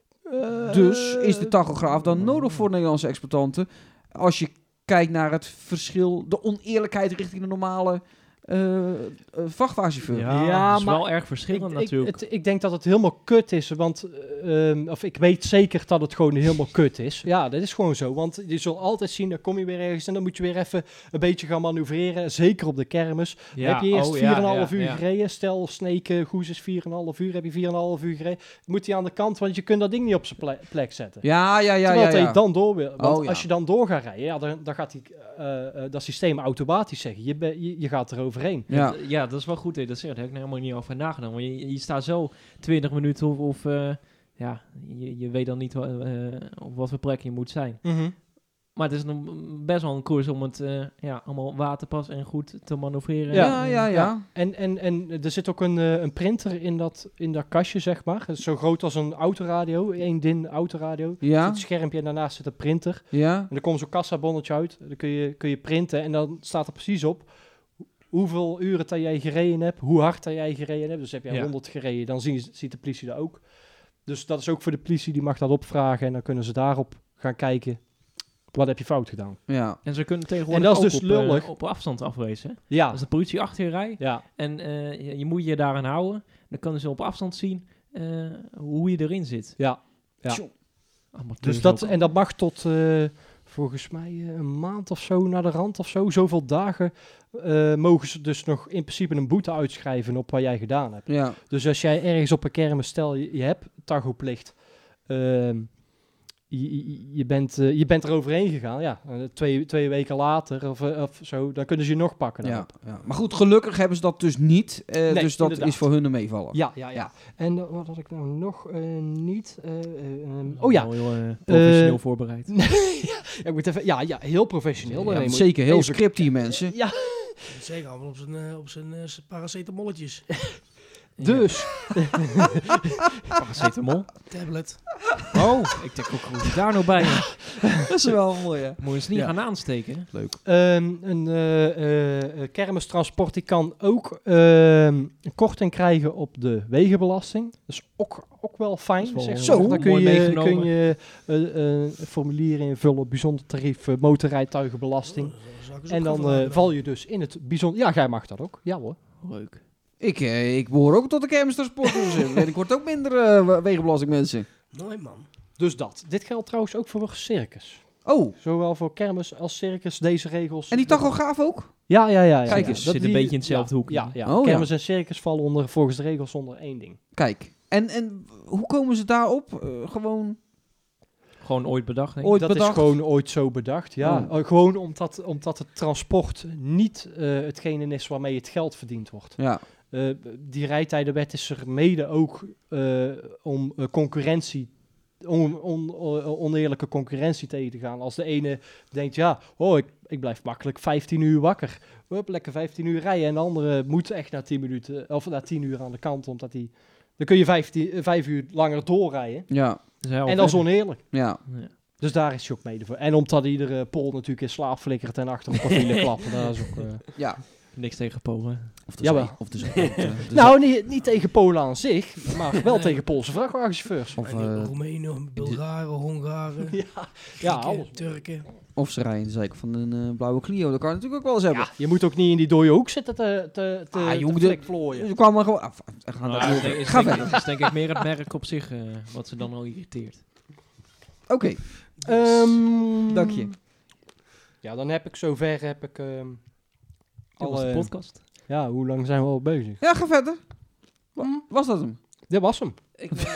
Uh, Dus is de tachograaf dan nodig voor Nederlandse exploitanten? Als je kijkt naar het verschil, de oneerlijkheid richting de normale uh, uh, vrachtwagenchauffeur. Ja, Ja, dat is maar wel erg verschillend ik, natuurlijk. Ik, het, ik denk dat het helemaal kut is, want uh, um, of ik weet zeker dat het gewoon helemaal kut is. Ja, dat is gewoon zo, want je zult altijd zien, dan kom je weer ergens en dan moet je weer even een beetje gaan manoeuvreren, zeker op de kermis. Dan Ja, heb je eerst oh, vier ja, en een half ja, uur ja. gereden, stel Sneek Goes is vier en een half uur, heb je vier en een half uur gereden, moet hij aan de kant, want je kunt dat ding niet op zijn ple- plek zetten. Ja, ja, ja. Terwijl ja, hij ja. dan door wil. Want Oh, ja. als je dan door gaat rijden, ja, dan, dan gaat die, uh, uh, dat systeem automatisch zeggen, je, be, je, je gaat er overheen. Ja. Ja, ja, dat is wel goed dat je dat zegt. Daar heb ik helemaal niet over nagedacht. Want je, je staat zo twintig minuten of... of uh, ja, je, je weet dan niet uh, op wat voor plek je moet zijn. Mm-hmm. Maar het is nog best wel een koers om het uh, ja, allemaal waterpas en goed te manoeuvreren. Ja, ja, ja. ja. En, en, en er zit ook een, uh, een printer in dat, in dat kastje, zeg maar. Het is zo groot als een autoradio, één din autoradio. Er Ja, zit een schermpje en daarnaast zit een printer. ja. En dan komt zo'n kassabonnetje uit. Dan kun je, kun je printen en dan staat er precies op hoeveel uren dat jij gereden hebt, hoe hard dat jij gereden hebt. Dus heb jij Ja. honderd gereden, dan zien, ziet de politie dat ook. Dus dat is ook voor de politie, die mag dat opvragen en dan kunnen ze daarop gaan kijken, wat heb je fout gedaan? Ja. En ze kunnen tegenwoordig En dat is ook dus op, uh, lullig. op afstand afwezen. Ja, Als de politie achter je rijdt ja. en uh, je, je moet je daaraan houden, dan kunnen ze op afstand zien uh, hoe je erin zit. Ja. Ja. Amateurs Dus dat, ook. en dat mag tot uh, volgens mij uh, een maand of zo naar de rand of zo. Zoveel dagen uh, mogen ze dus nog in principe een boete uitschrijven op wat jij gedaan hebt. Ja. Dus als jij ergens op een kermis, stel je, je hebt tachoplicht, uh, je, je, je, bent, uh, je bent er overheen gegaan, ja, uh, twee, twee weken later of, uh, of zo, dan kunnen ze je nog pakken. Ja, daarop. ja. Maar goed, gelukkig hebben ze dat dus niet. Uh, Nee, dus dat inderdaad. is voor hun een meevallen. Ja, ja, ja. Ja. En uh, wat had ik nou nog uh, niet? Uh, uh, um, oh ja. Wel heel uh, professioneel Uh, voorbereid. ja, ik moet even, ja, ja, heel professioneel. Ja, Nee, moet- zeker heel even- script hier, mensen. Ja, Zeg, allemaal op zijn, uh, op zijn uh, paracetamolletjes. Dus. Paracetamol. Tablet. Oh, ik denk ook hoe is daar nou bij. Dat is wel mooi, hè? Moet je ze niet Ja. gaan aansteken. Leuk. Um, een uh, uh, kermistransport die kan ook uh, een korting krijgen op de wegenbelasting. Dat is ook, ook wel fijn. Dat is wel zeg zo maar. Dan kun mooi je, meegenomen. kun je uh, uh, een formulier invullen, bijzonder tarief uh, motorrijtuigenbelasting. Oh, dat zou ik eens En ook dan gaan uh, vragen val je dus in het bijzonder... Ja, jij mag dat ook. Ja hoor. Leuk. Ik, eh, ik behoor ook tot de kermistransport. Dus ik word ook minder uh, wegenbelasting, mensen. Mooi man. Dus dat. Dit geldt trouwens ook voor circus. Oh, Zowel voor kermis als circus, deze regels. en die tachograaf ook? Ja, ja, ja. ja Kijk ja. eens, Dat zit die- een beetje in hetzelfde ja, hoekje. Ja, ja. Oh, kermis en circus vallen onder, volgens de regels onder één ding. Kijk. En, en hoe komen ze daarop? Uh, gewoon Gewoon ooit bedacht, denk ik. ooit dat bedacht? is gewoon ooit zo bedacht, ja. Oh. Uh, gewoon omdat, omdat het transport niet uh, hetgene is waarmee het geld verdiend wordt. Ja, Uh, die rijtijdenwet is er mede ook uh, om uh, concurrentie, om on, on, oneerlijke concurrentie tegen te gaan. Als de ene denkt, ja, oh, ik, ik blijf makkelijk vijftien uur wakker. Hup, lekker vijftien uur rijden. En de andere moet echt na tien minuten, of na tien uur aan de kant, omdat hij... Dan kun je vijftien, vijf uur langer doorrijden. ja, Zelf, En dat is hè? oneerlijk. ja. Ja. Dus daar is je ook mede voor. En omdat iedere pol natuurlijk in slaap flikkert en achter op profielen klappen. Dat is ook... Uh... ja. Niks tegen Polen. Of de Jawel. zee. Of de zee. Of de- de Nou, niet, niet tegen Polen aan zich, maar wel tegen Poolse vrachtwagenchauffeurs. Of, En die eh, Roemenen, Bulgaren, Hongaren, Ja, Grieken, ja, alles. Turken. Of ze rijden in de zeker van een uh, blauwe Clio. Dat kan je natuurlijk ook wel eens hebben. Ja, je moet ook niet in die dode hoek zitten te, te, te, Ah, te jongen, flikvlooien. Ze kwamen gewoon af. We gaan Nou, daar dat over. is, Ga denk, verder. dat is denk ik meer het merk op zich uh, wat ze dan al irriteert. Oké, Um, dank je. Ja, dan heb ik zover heb ik ehm Dat was de alle... podcast. Ja, hoe lang zijn we al bezig? Ja, ga verder. Wa- Was dat hem? Dit was hem. Ik ben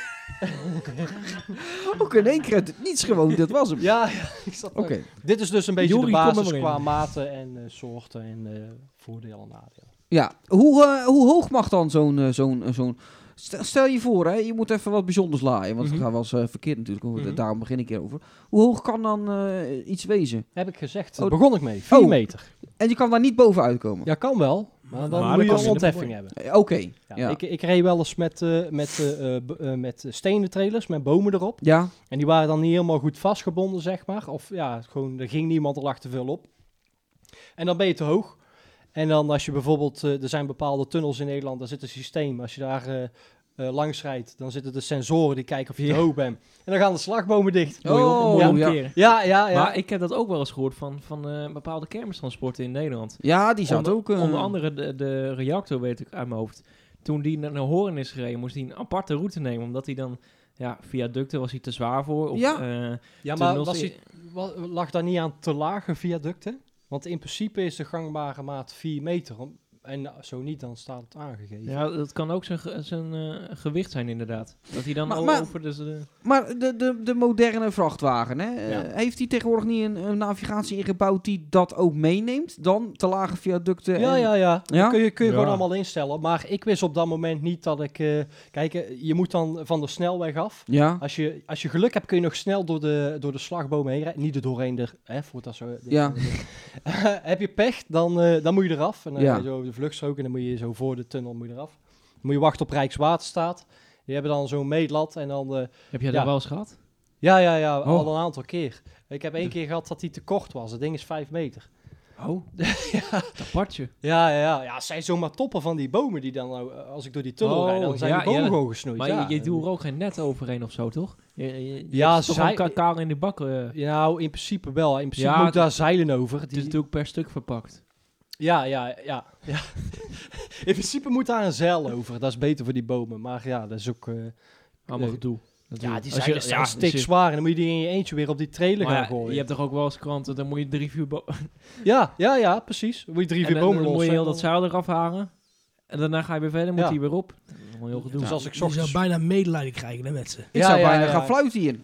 Ook in één keer uit het niets gewoon. Dit was hem. Ja, ja. Ik zat Oké. ook. Dit is dus een beetje Jori, de kom er basis maar in. qua maten en uh, soorten en uh, voordelen en nadelen. Ja, hoe, uh, hoe hoog mag dan zo'n... Uh, zo'n uh, zo'n stel, stel je voor, hè, je moet even wat bijzonders laaien. Want het Mhm. gaat wel eens uh, verkeerd natuurlijk. Mhm. Daarom begin ik hierover. Hoe hoog kan dan uh, iets wezen? Heb ik gezegd. Oh. Daar begon ik mee. vier Oh. meter. En je kan daar niet bovenuit komen? Ja, kan wel. Maar dan Maar moet dan je kan een je ontheffing er- hebben. Uh, Oké, Ja, ja. Ik, ik reed wel eens met, uh, met, uh, uh, b- uh, met stenen trailers, met bomen erop. Ja, En die waren dan niet helemaal goed vastgebonden, zeg maar. Of ja, gewoon, er ging niemand, er lag te veel op. En dan ben je te hoog. En dan als je bijvoorbeeld, uh, er zijn bepaalde tunnels in Nederland, daar zit een systeem. Als je daar uh, uh, langs rijdt, dan zitten de sensoren die kijken of je te hoog bent. En dan gaan de slagbomen dicht. Mooi, om- Oh, mooi ja. omkeren. Ja, ja, ja. Maar ik heb dat ook wel eens gehoord van, van uh, bepaalde kermistransporten in Nederland. ja die zat onder, ook... Uh, onder andere de, de reactor, weet ik uit mijn hoofd. Toen die naar Hoorn is gereden, moest hij een aparte route nemen. Omdat hij dan, ja, viaducten was hij te zwaar voor. Of, Ja. uh, ja, maar tunnels was in- die, wa- lag daar niet aan te lage viaducten? Want in principe is de gangbare maat vier meter. Om- En uh, zo niet, dan staat het aangegeven. ja, dat kan ook zijn, ge- zijn uh, gewicht zijn inderdaad. Dat hij dan Maar- o- maar- over de... de Maar de, de, de moderne vrachtwagen, hè, uh, Ja. heeft die tegenwoordig niet een, een navigatie ingebouwd die dat ook meeneemt? Dan te lage viaducten? Ja, en- ja, ja. Ja? Dat kun je, kun je Ja. gewoon allemaal instellen. Maar ik wist op dat moment niet dat ik... eh, kijk, eh, je moet dan van de snelweg af. Ja, Als je, als je geluk hebt, kun je nog snel door de, door de slagbomen heen rijden. Niet er doorheen, er, hè, voordat dat zo... Ja. Heb je pech, dan, eh, dan moet je eraf. En dan Ja. ga je zo over de vluchtstrook en dan moet je zo voor de tunnel moet je eraf. Dan moet je wachten op Rijkswaterstaat. Die hebben dan zo'n meetlat en dan... eh, heb jij Ja. dat wel eens gehad? ja, ja, ja, Oh. al een aantal keer. Ik heb één keer gehad dat hij te kort was. Het ding is vijf meter. Oh, apartje. Ja, ja, ja. ja het zijn zomaar toppen van die bomen die dan, nou, eh, als ik door die tunnel Oh, rijd, dan zijn ja, die bomen ja. gewoon gesnoeid. Maar ja. je, je doet er ook geen net overheen of zo, toch? Je, je, je Ja, hebt toch zij- een ka- kaal in de bak. uh, Ja, nou, in principe wel. In principe Ja, moet daar zeilen over. Het Die- is natuurlijk per stuk verpakt. Ja, ja, ja. ja. In principe moet daar een zeil over. Dat is beter voor die bomen. Maar ja, dat is ook... eh, Allemaal Nee. gedoe. ja, natuurlijk. die Als zijn, je- die zijn ja, stik dus je- zwaar. En dan moet je die in je eentje weer op die trailer Maar gaan ja, gooien. je hebt toch ook wel eens kranten, dan moet je drie, vier, bo- Ja, ja, ja, precies. Dan moet je drie, en vier dan, bomen dan los. moet je en heel dan- dat zeil eraf halen. En daarna ga je weer verder, moet Ja. hij weer op. Dat is allemaal heel gedoe. Dus als ik Je zou ochtends... bijna medelijden krijgen hè, met ze. ik Ja, zou ja, bijna ja. gaan fluiten hier.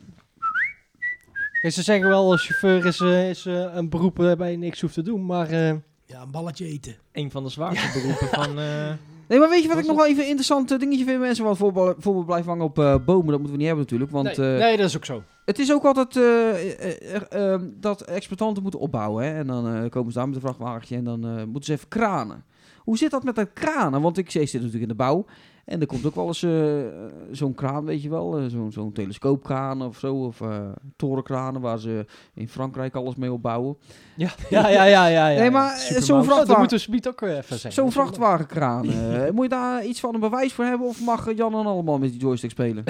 En ze zeggen wel, als chauffeur is, eh, is eh, een beroep waarbij je niks hoeft te doen. Maar eh, Ja, een balletje eten. Een van de zwaarste beroepen van... eh, Nee, maar weet je wat Was ik nog wel even een interessant eh, dingetje vind? Mensen wat voorbeeld, voorbeeld blijven hangen op uh, bomen, dat moeten we niet hebben natuurlijk. Want nee, uh, nee, dat is ook zo. Het is ook altijd uh, uh, uh, uh, dat exploitanten moeten opbouwen. Hè? En dan uh, komen ze daar met een vrachtwagentje en dan uh, moeten ze even kranen. Hoe zit dat met dat kranen? Want ik zit natuurlijk in de bouw. En er komt ook wel eens uh, zo'n kraan, weet je wel. Uh, zo'n, zo'n telescoopkraan of zo. Of uh, torenkranen waar ze in Frankrijk alles mee opbouwen. Ja, ja, ja. ja, ja, ja. Nee, maar Super zo'n mooi. vrachtwagen... Dat moeten we Smiet ook weer even zeggen. Zo'n vrachtwagenkraan. Uh, moet je daar iets van een bewijs voor hebben? Of mag Jan en allemaal met die joystick spelen?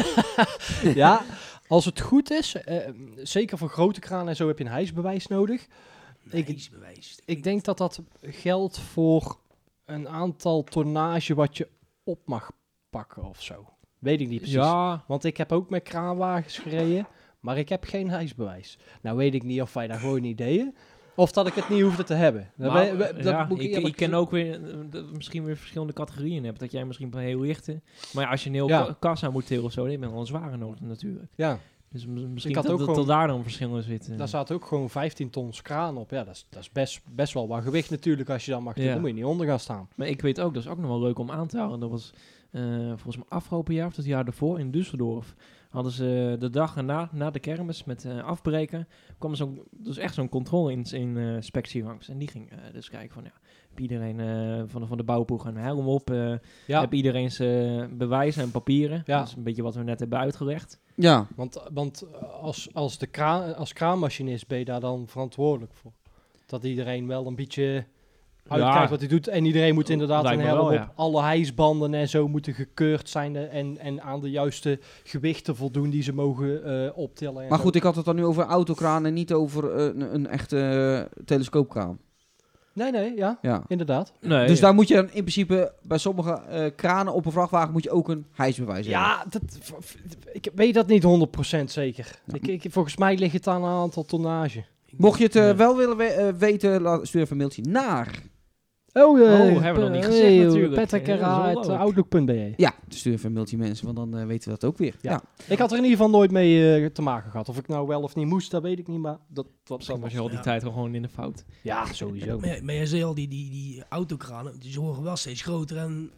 Ja, als het goed is. Uh, zeker voor grote kranen en zo heb je een hijsbewijs nodig. Ik, Hijsbewijs. ik denk dat dat geldt voor een aantal tonnage wat je op mag pakken of zo. Weet ik niet precies. Ja, Want ik heb ook met kraanwagens gereden, maar ik heb geen hijsbewijs. Nou weet ik niet of wij daar gewoon niet deden, of dat ik het niet hoefde te hebben. Dat maar, ben- dat ja, moet ik, eerlijk ik ken zeggen. ook weer uh, dat misschien weer verschillende categorieën hebt. Dat jij misschien een heel lichte, maar ja, als je een heel Ja. ka- kassa moet tillen of zo, dan heb je wel een zware nodig natuurlijk. Ja, Dus m- misschien had dat, ook dat, gewoon- dat daar dan verschillen zitten. daar staat ook gewoon vijftien tons kraan op. Ja, dat is, dat is best, best wel wat gewicht natuurlijk als je dan mag doen. Ja. Dan moet je niet onder gaan staan. Maar ik weet ook, dat is ook nog wel leuk om aan te houden. Dat was uh, volgens mij afgelopen jaar of het jaar daarvoor in Düsseldorf. Hadden ze de dag erna, na de kermis met uh, afbreken, kwam er zo'n, dus echt zo'n controle in, in uh, inspectie langs. En die ging uh, dus kijken van, ja, heb iedereen uh, van, de, van de bouwploeg een helm op? Uh, Ja, Heb iedereen zijn bewijzen en papieren? Ja. Dat is een beetje wat we net hebben uitgelegd. Ja. want, want als, als, de kraan, als kraanmachinist ben je daar dan verantwoordelijk voor. Dat iedereen wel een beetje uitkijkt Ja. wat hij doet. En iedereen moet inderdaad Lijkt een me helm wel, op. ja. Alle hijsbanden en zo moeten gekeurd zijn en, en aan de juiste gewichten voldoen die ze mogen uh, optillen. en Maar zo. goed, ik had het dan nu over een autokraan en niet over uh, een, een echte uh, telescoopkraan. Nee, nee, ja, Ja. inderdaad. Nee, Dus daar moet je dan in principe bij sommige uh, kranen op een vrachtwagen moet je ook een hijsbewijs hebben. Ja, dat, v- v- ik weet dat niet honderd procent zeker. Ja. Ik, ik, volgens mij ligt het aan een aantal tonnage. Mocht je het uh, Ja. wel willen we- uh, weten, laat, stuur even een mailtje naar. Oh, Oh, hebben we nog niet gezegd natuurlijk. Patrick Ja, dat is wel uit leuk. outlook punt b e. Ja, stuur even een mailtje mensen, want dan uh, weten we dat ook weer. Ja. Ja. Ik had er in ieder geval nooit mee uh, te maken gehad. Of ik nou wel of niet moest, dat weet ik niet, maar dat wat Misschien was je al die Ja. tijd wel gewoon in de fout. Ja, sowieso. Maar, maar jij zei al, die, die, die autokranen, die worden wel steeds groter en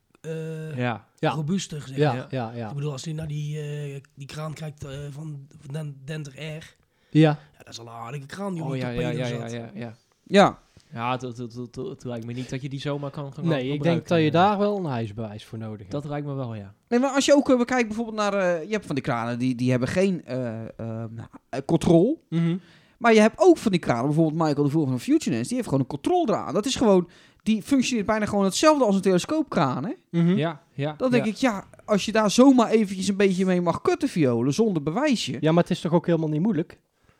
uh, Ja. Ja. robuuster. Zeg. Ja, Ja. ja, ja. Ik bedoel, als je naar die, uh, die kraan kijkt uh, van, van Den- Denter Air, Ja. ja, dat is al een aardige kraan die Oh op ja, de ja, torpedo ja, ja, zat. ja, ja. Ja. Ja, het, het, het, het, het lijkt me niet dat je die zomaar kan gaan Nee, ik gebruiken. denk dat je daar wel een huisbewijs voor nodig hebt. Dat lijkt me wel, ja. Nee, maar als je ook uh, kijkt bijvoorbeeld naar, uh, je hebt van die kranen die, die hebben geen uh, uh, nou, uh, controle. Mhm. Maar je hebt ook van die kranen, bijvoorbeeld Michael de Voer van FutureNest, die heeft gewoon een controle eraan. Dat is gewoon, die functioneert bijna gewoon hetzelfde als een telescoopkraan, hè? Mhm. Ja, ja. Dan denk ja. ik, ja, als je daar zomaar eventjes een beetje mee mag kutten violen, zonder bewijsje. Ja, maar het is toch ook helemaal niet moeilijk?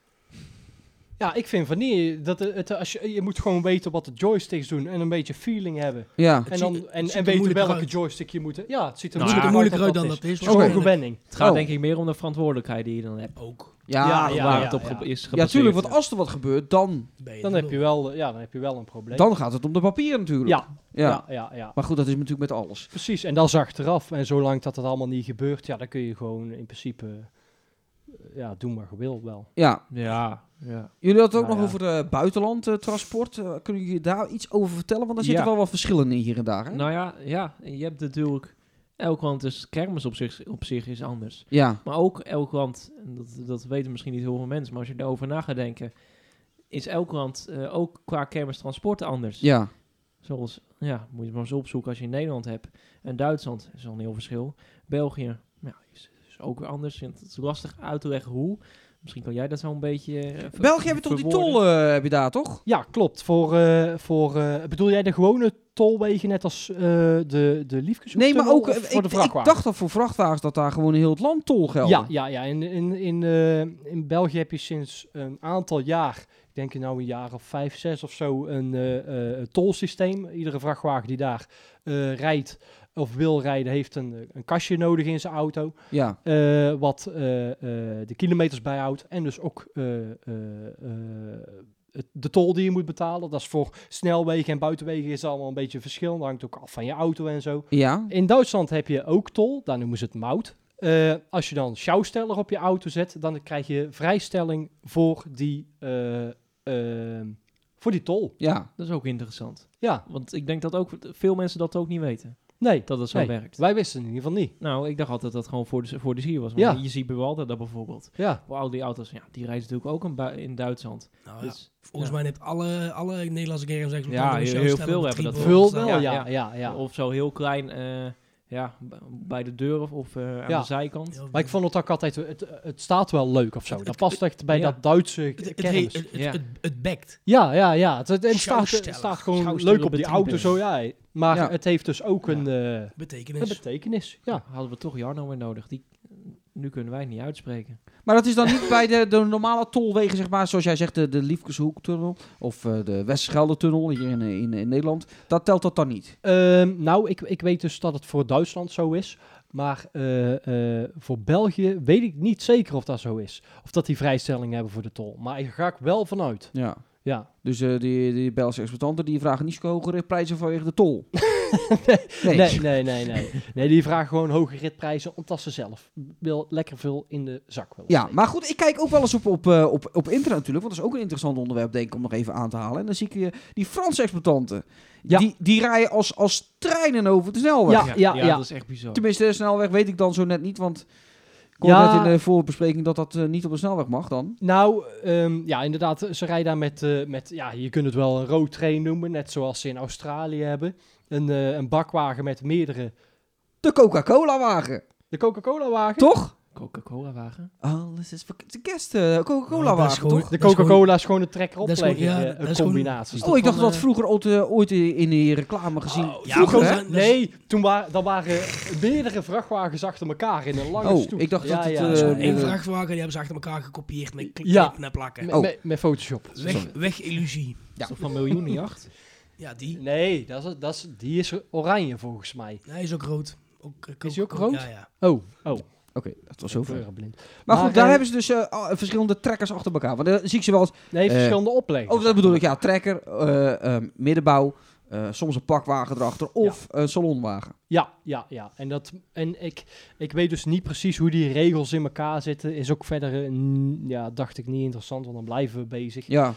Ja, ik vind van niet. Dat het, het, als je, je moet gewoon weten wat de joysticks doen en een beetje feeling hebben. Ja. En, ziet- dan, het en, ziet en er weten moeilijker welke uit. joystick je moet... Ja, het ziet er Nou, Het ziet er moeilijker moeilijker uit dat dan is. dat is. Het is gewoon waarschijnlijk. gewenning. Het gaat Oh. denk ik meer om de verantwoordelijkheid die je dan hebt. Ook. Ja, Ja, ja, ja, waar ja, het op ja. ge- is ja, gebaseerd. tuurlijk, want als er wat gebeurt, dan, Ben je Dan de heb, je lul. wel, ja, dan heb je wel een probleem. dan gaat het om de papieren natuurlijk. ja, Ja. ja, ja, ja. Maar goed, dat is natuurlijk met alles. Precies. En dat is achteraf. En zolang dat het allemaal niet gebeurt, ja, dan kun je gewoon in principe... eh, Ja, doen maar gewil wel. Ja. Ja, ja. Jullie hadden het ook Nou nog ja. over uh, buitenlandtransport. Uh, kunnen jullie daar iets over vertellen? Want daar zitten Ja. wel wat verschillen in hier en daar, hè? Nou ja, ja, je hebt natuurlijk... Elk land is kermis op zich, op zich is anders. Ja. Maar ook elk land, en dat, dat weten misschien niet heel veel mensen, maar als je daarover na gaat denken, is elk land uh, ook qua kermistransport anders. Ja. Zoals, ja, moet je maar eens opzoeken als je in Nederland hebt. En Duitsland is al een heel verschil. België, ja, is, is ook weer anders. Het is lastig uit te leggen hoe. Misschien kan jij dat zo een beetje... Uh, ver- België heb je toch die verwoorden? tol, uh, heb je daar toch? Ja, klopt. Voor, uh, voor uh, bedoel jij de gewone tolwegen net als uh, de, de Liefkeshoek Nee, maar tunnel, ook, of uh, voor ik, de ik vrachtwagen? dacht dat voor vrachtwagens dat daar gewoon heel het land tol geldt. Ja, ja, ja. In, in, in, uh, in België heb je sinds een aantal jaar, ik denk nou een jaar of vijf, zes of zo, een uh, uh, tolsysteem. Iedere vrachtwagen die daar uh, rijdt of wil rijden, heeft een, een kastje nodig in zijn auto. Ja. Uh, wat uh, uh, de kilometers bijhoudt. En dus ook uh, uh, uh, de tol die je moet betalen. Dat is voor snelwegen en buitenwegen is allemaal een beetje een verschil. Dat hangt ook af van je auto en zo. Ja. In Duitsland heb je ook tol. Daar noemen ze het Maut. Uh, als je dan schouwsteller op je auto zet, dan krijg je vrijstelling voor die, uh, uh, voor die tol. Ja. Dat is ook interessant. Ja, Want ik denk dat ook veel mensen dat ook niet weten. Nee, dat het zo nee. werkt. Wij wisten in ieder geval niet. Nou, ik dacht altijd dat het gewoon voor de, voor de sier was. Ja. Maar je ziet bij Walter dat bijvoorbeeld. Ja, Voor al die auto's, ja, die rijden natuurlijk ook in, bui- in Duitsland. Nou, ja. Dus, Volgens ja. mij heeft alle, alle Nederlandse kermis Ja, heel- heel veel hebben dat. veel wel, wel, ja, ja, ja. ja, ja. Of zo heel klein, eh, ja, b- bij de deur of, of eh, aan Ja. de zijkant. Maar ik vond het ook altijd, het, het staat wel leuk of zo. Het- Dat past echt bij ja. dat Duitse Het, het, kermis. het, het, Ja. het, het bekt. Ja, ja, ja. Het, het, het staat, het Schouwsteller. staat gewoon Schouwsteller leuk op die betrieben. auto zo, ja. Maar Ja. het heeft dus ook Ja. een, eh, een Betekenis. betekenis. Ja. Ja, hadden we toch Jarno weer nodig. Die, nu kunnen wij het niet uitspreken. Maar dat is dan niet bij de, de normale tolwegen, zeg maar, zoals jij zegt, de, de Liefkeshoektunnel of uh, de Westschelde-tunnel hier in, in, in Nederland. Dat telt dat dan niet? Ehm, nou, ik, ik weet dus dat het voor Duitsland zo is. Maar eh, eh, voor België weet ik niet zeker of dat zo is. Of dat die vrijstelling hebben voor de tol. Maar daar ga ik wel vanuit. Ja. Ja. Dus uh, die, die Belgische exploitanten die vragen niet zo hogere prijzen vanwege de tol. nee. Nee, nee, nee, nee. Nee, die vragen gewoon hoge ritprijzen omdat ze zelf wil lekker veel in de zak willen Ja, steken. maar goed, ik kijk ook wel eens op, op, uh, op, op internet natuurlijk, want dat is ook een interessant onderwerp, denk ik, om nog even aan te halen. En dan zie ik uh, die Franse exploitanten. Ja. Die, die rijden als, als treinen over de snelweg. Ja, ja, ja. dat is echt bizar. Tenminste, de snelweg weet ik dan zo net niet, want ik hoorde Ja. net in de voorbespreking dat dat uh, niet op de snelweg mag dan. Nou, um, ja, inderdaad, ze rijden daar met, uh, met, ja, je kunt het wel een road train noemen, net zoals ze in Australië hebben. Een, uh, een bakwagen met meerdere... De Coca-Cola-wagen, De Coca-Cola-wagen? toch? Coca-Cola-wagen? Alles is voor de kerst, uh, Oh, dat Coca-Cola-wagen, is gewoon- toch? De Dat is Coca-Cola is gewoon een trekker dat is gewoon- opleggen, ja, eh, dat een is gewoon- combinatie. is Oh, ik dacht van, dat uh, vroeger ooit, uh, ooit in die reclame gezien. Oh, ja, vroeger, dat hè? is- dat is- Nee, toen wa dan waren meerdere vrachtwagens achter elkaar in een lange Oh, stoep. ik dacht dat het, ja, eh, zo- Zo'n één de- vrachtwagen, die hebben ze achter elkaar gekopieerd met klik Ja. en plakken. met, Oh. met, met Photoshop. Weg, weg illusie. Ja. Toch van miljoenenjacht? Ja, die. Nee, dat is, dat is, die is oranje volgens mij. Hij is ook rood. Ook, uh, Is hij ook Coca- rood? Ja, ja. Oh, oh. Oké, dat was zover. Kleurenblind. Maar goed, Maar, daar eh, hebben ze dus uh, uh, verschillende trekkers achter elkaar. Want dan zie ik ze wel eens. Nee, Eh, verschillende opleggingen. Oh, dat bedoel ik, ja. Trekker, uh, uh, middenbouw, uh, soms een pakwagen erachter of een salonwagen. Ja, ja, ja. En, dat, en ik, ik weet dus niet precies hoe die regels in elkaar zitten. Is ook verder, uh, n- ja, dacht ik niet interessant, want dan blijven we bezig. Ja,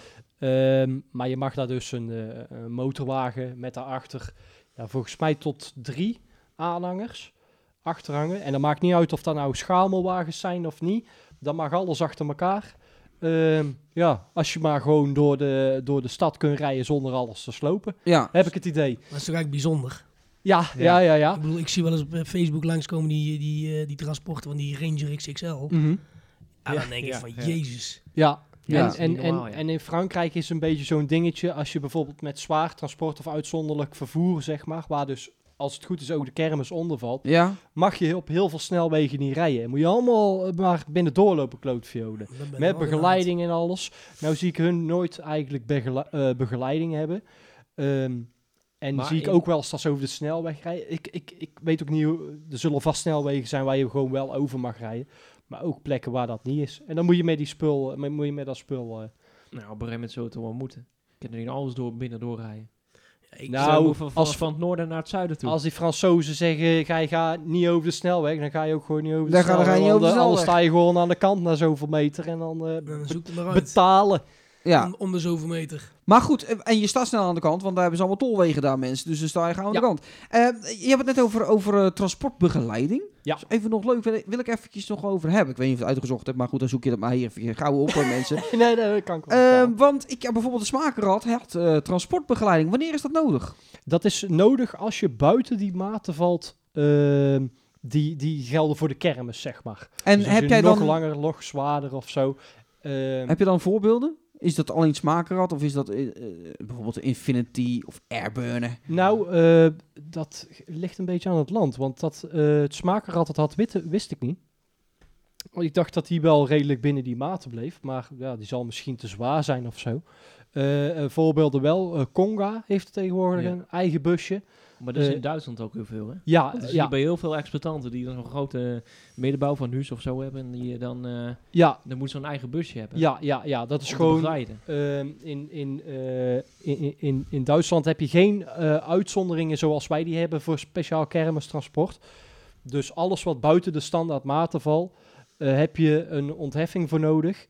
Um, maar je mag daar dus een, uh, een motorwagen met daarachter, ja, volgens mij tot drie aanhangers achter hangen. En dat maakt niet uit of dat nou schamelwagens zijn of niet. Dat mag alles achter elkaar. Um, ja, als je maar gewoon door de, door de stad kunt rijden zonder alles te slopen, ja. heb ik het idee. Dat is toch eigenlijk bijzonder. Ja, ja, ja, ja. Ik bedoel, ik zie wel eens op eh, Facebook langskomen die, die, uh, die transporten van die Ranger X X L. Mhm. En Ja, dan denk ik ja, van, ja. jezus. Ja, Ja, en, dat is en, niet normaal, en, ja. en in Frankrijk is een beetje zo'n dingetje, als je bijvoorbeeld met zwaar transport of uitzonderlijk vervoer, zeg maar, waar dus, als het goed is, ook de kermis onder valt, Ja, mag je op heel veel snelwegen niet rijden. Moet je allemaal eh, maar binnen doorlopen klootviolen. Dat ben ik Met wel begeleiding en alles. Nou zie ik hun nooit eigenlijk begele- eh, begeleiding hebben. Ehm, en Maar zie ik in- ook wel eens dat ze over de snelweg rijden. Ik, ik, ik weet ook niet hoe... Er zullen vast snelwegen zijn waar je gewoon wel over mag rijden. Maar ook plekken waar dat niet is. En dan moet je met die spul... eh, moet je met dat spul... eh, Nou, op een gegeven moment zou het wel moeten. Ik kan er niet alles door binnen doorrijden. Ja, ik- Nou, Nou, van, van, als- van het noorden naar het zuiden toe. als die Fransozen zeggen, ga je ga niet over de snelweg, dan ga je ook gewoon niet over de Dan ga- dan snelweg. ga je niet want, over de eh, Anders snelweg. sta je gewoon aan de kant na zoveel meter en dan eh, Dan zoek het maar uit. betalen. ja. Om, om de zoveel meter. Maar goed, eh, en je staat snel aan de kant, want daar hebben ze allemaal tolwegen daar, mensen. Dus dan sta je gauw aan Ja. de kant. Eh, je hebt het net over, over uh, transportbegeleiding. Ja. Dus even nog leuk, wil, ik- wil ik eventjes nog over hebben. Ik weet niet of je het uitgezocht hebt, maar goed, dan zoek je dat maar hier even gauw op, hoor, mensen. nee, nee, dat kan ik wel Eh, vertellen. want ik heb bijvoorbeeld de smakenrad, had uh, transportbegeleiding. Wanneer is dat nodig? Dat is nodig als je buiten die maten valt, ehm, die, die gelden voor de kermis, zeg maar. En Dus als heb je jij nog dan, langer, nog zwaarder of zo. ehm, heb je dan voorbeelden? Is dat alleen smakenrad of is dat eh, eh, bijvoorbeeld Infinity of Airburner? Nou, eh, dat ligt een beetje aan het land. Want dat, eh, het smakenrad dat had, witte, wist ik niet. Want ik dacht dat die wel redelijk binnen die maten bleef. Maar ja, die zal misschien te zwaar zijn of zo. Eh, eh, voorbeelden wel. eh, Conga heeft tegenwoordig Ja. een eigen busje. Maar dat is eh, in Duitsland ook heel veel, hè? Ja, Dat zie ja, je bij heel veel exploitanten die dan een grote middenbouw van huis of zo hebben. En die dan, eh ja, dan moet zo'n eigen busje hebben. ja, ja, ja, dat is om te gewoon... begeleiden. Ehm, in, in, eh, in, in, in Duitsland heb je geen eh, uitzonderingen zoals wij die hebben voor speciaal kermistransport. Dus alles wat buiten de standaard maten valt, eh, heb je een ontheffing voor nodig.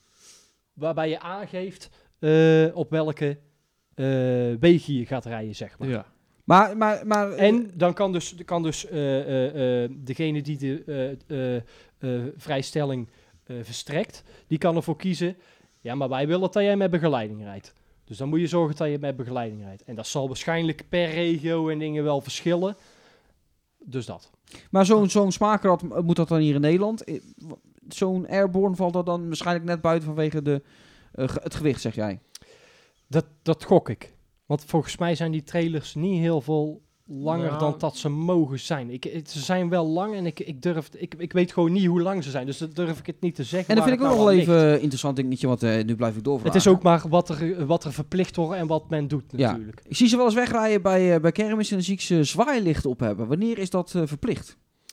Waarbij je aangeeft eh, op welke eh, wegen je gaat rijden, zeg maar. Ja. Maar, maar, maar... En dan kan dus, kan dus uh, uh, uh, degene die de uh, uh, uh, vrijstelling uh, verstrekt, die kan ervoor kiezen, ja, maar wij willen dat jij met begeleiding rijdt. Dus dan moet je zorgen dat je met begeleiding rijdt. En dat zal waarschijnlijk per regio en dingen wel verschillen. Dus dat. Maar zo'n zo'n smaakrat, moet dat dan hier in Nederland? Zo'n Airborne valt dat dan waarschijnlijk net buiten vanwege de, uh, het gewicht, zeg jij? Dat, dat gok ik. Want volgens mij zijn die trailers niet heel veel langer Nou, dan dat ze mogen zijn. Ik, het, ze zijn wel lang en ik, ik, durf, ik, ik weet gewoon niet hoe lang ze zijn. Dus dat durf ik het niet te zeggen. En dan waar vind ik het ook nog nou wel aan even ligt. interessant dingetje, want uh, nu blijf ik doorvragen. Het is ook maar wat er, wat er verplicht wordt en wat men doet natuurlijk. Ja. Ik zie ze wel eens wegrijden bij, uh, bij kermis en dan zie ik ze zwaailichten op hebben. Wanneer is dat uh, verplicht?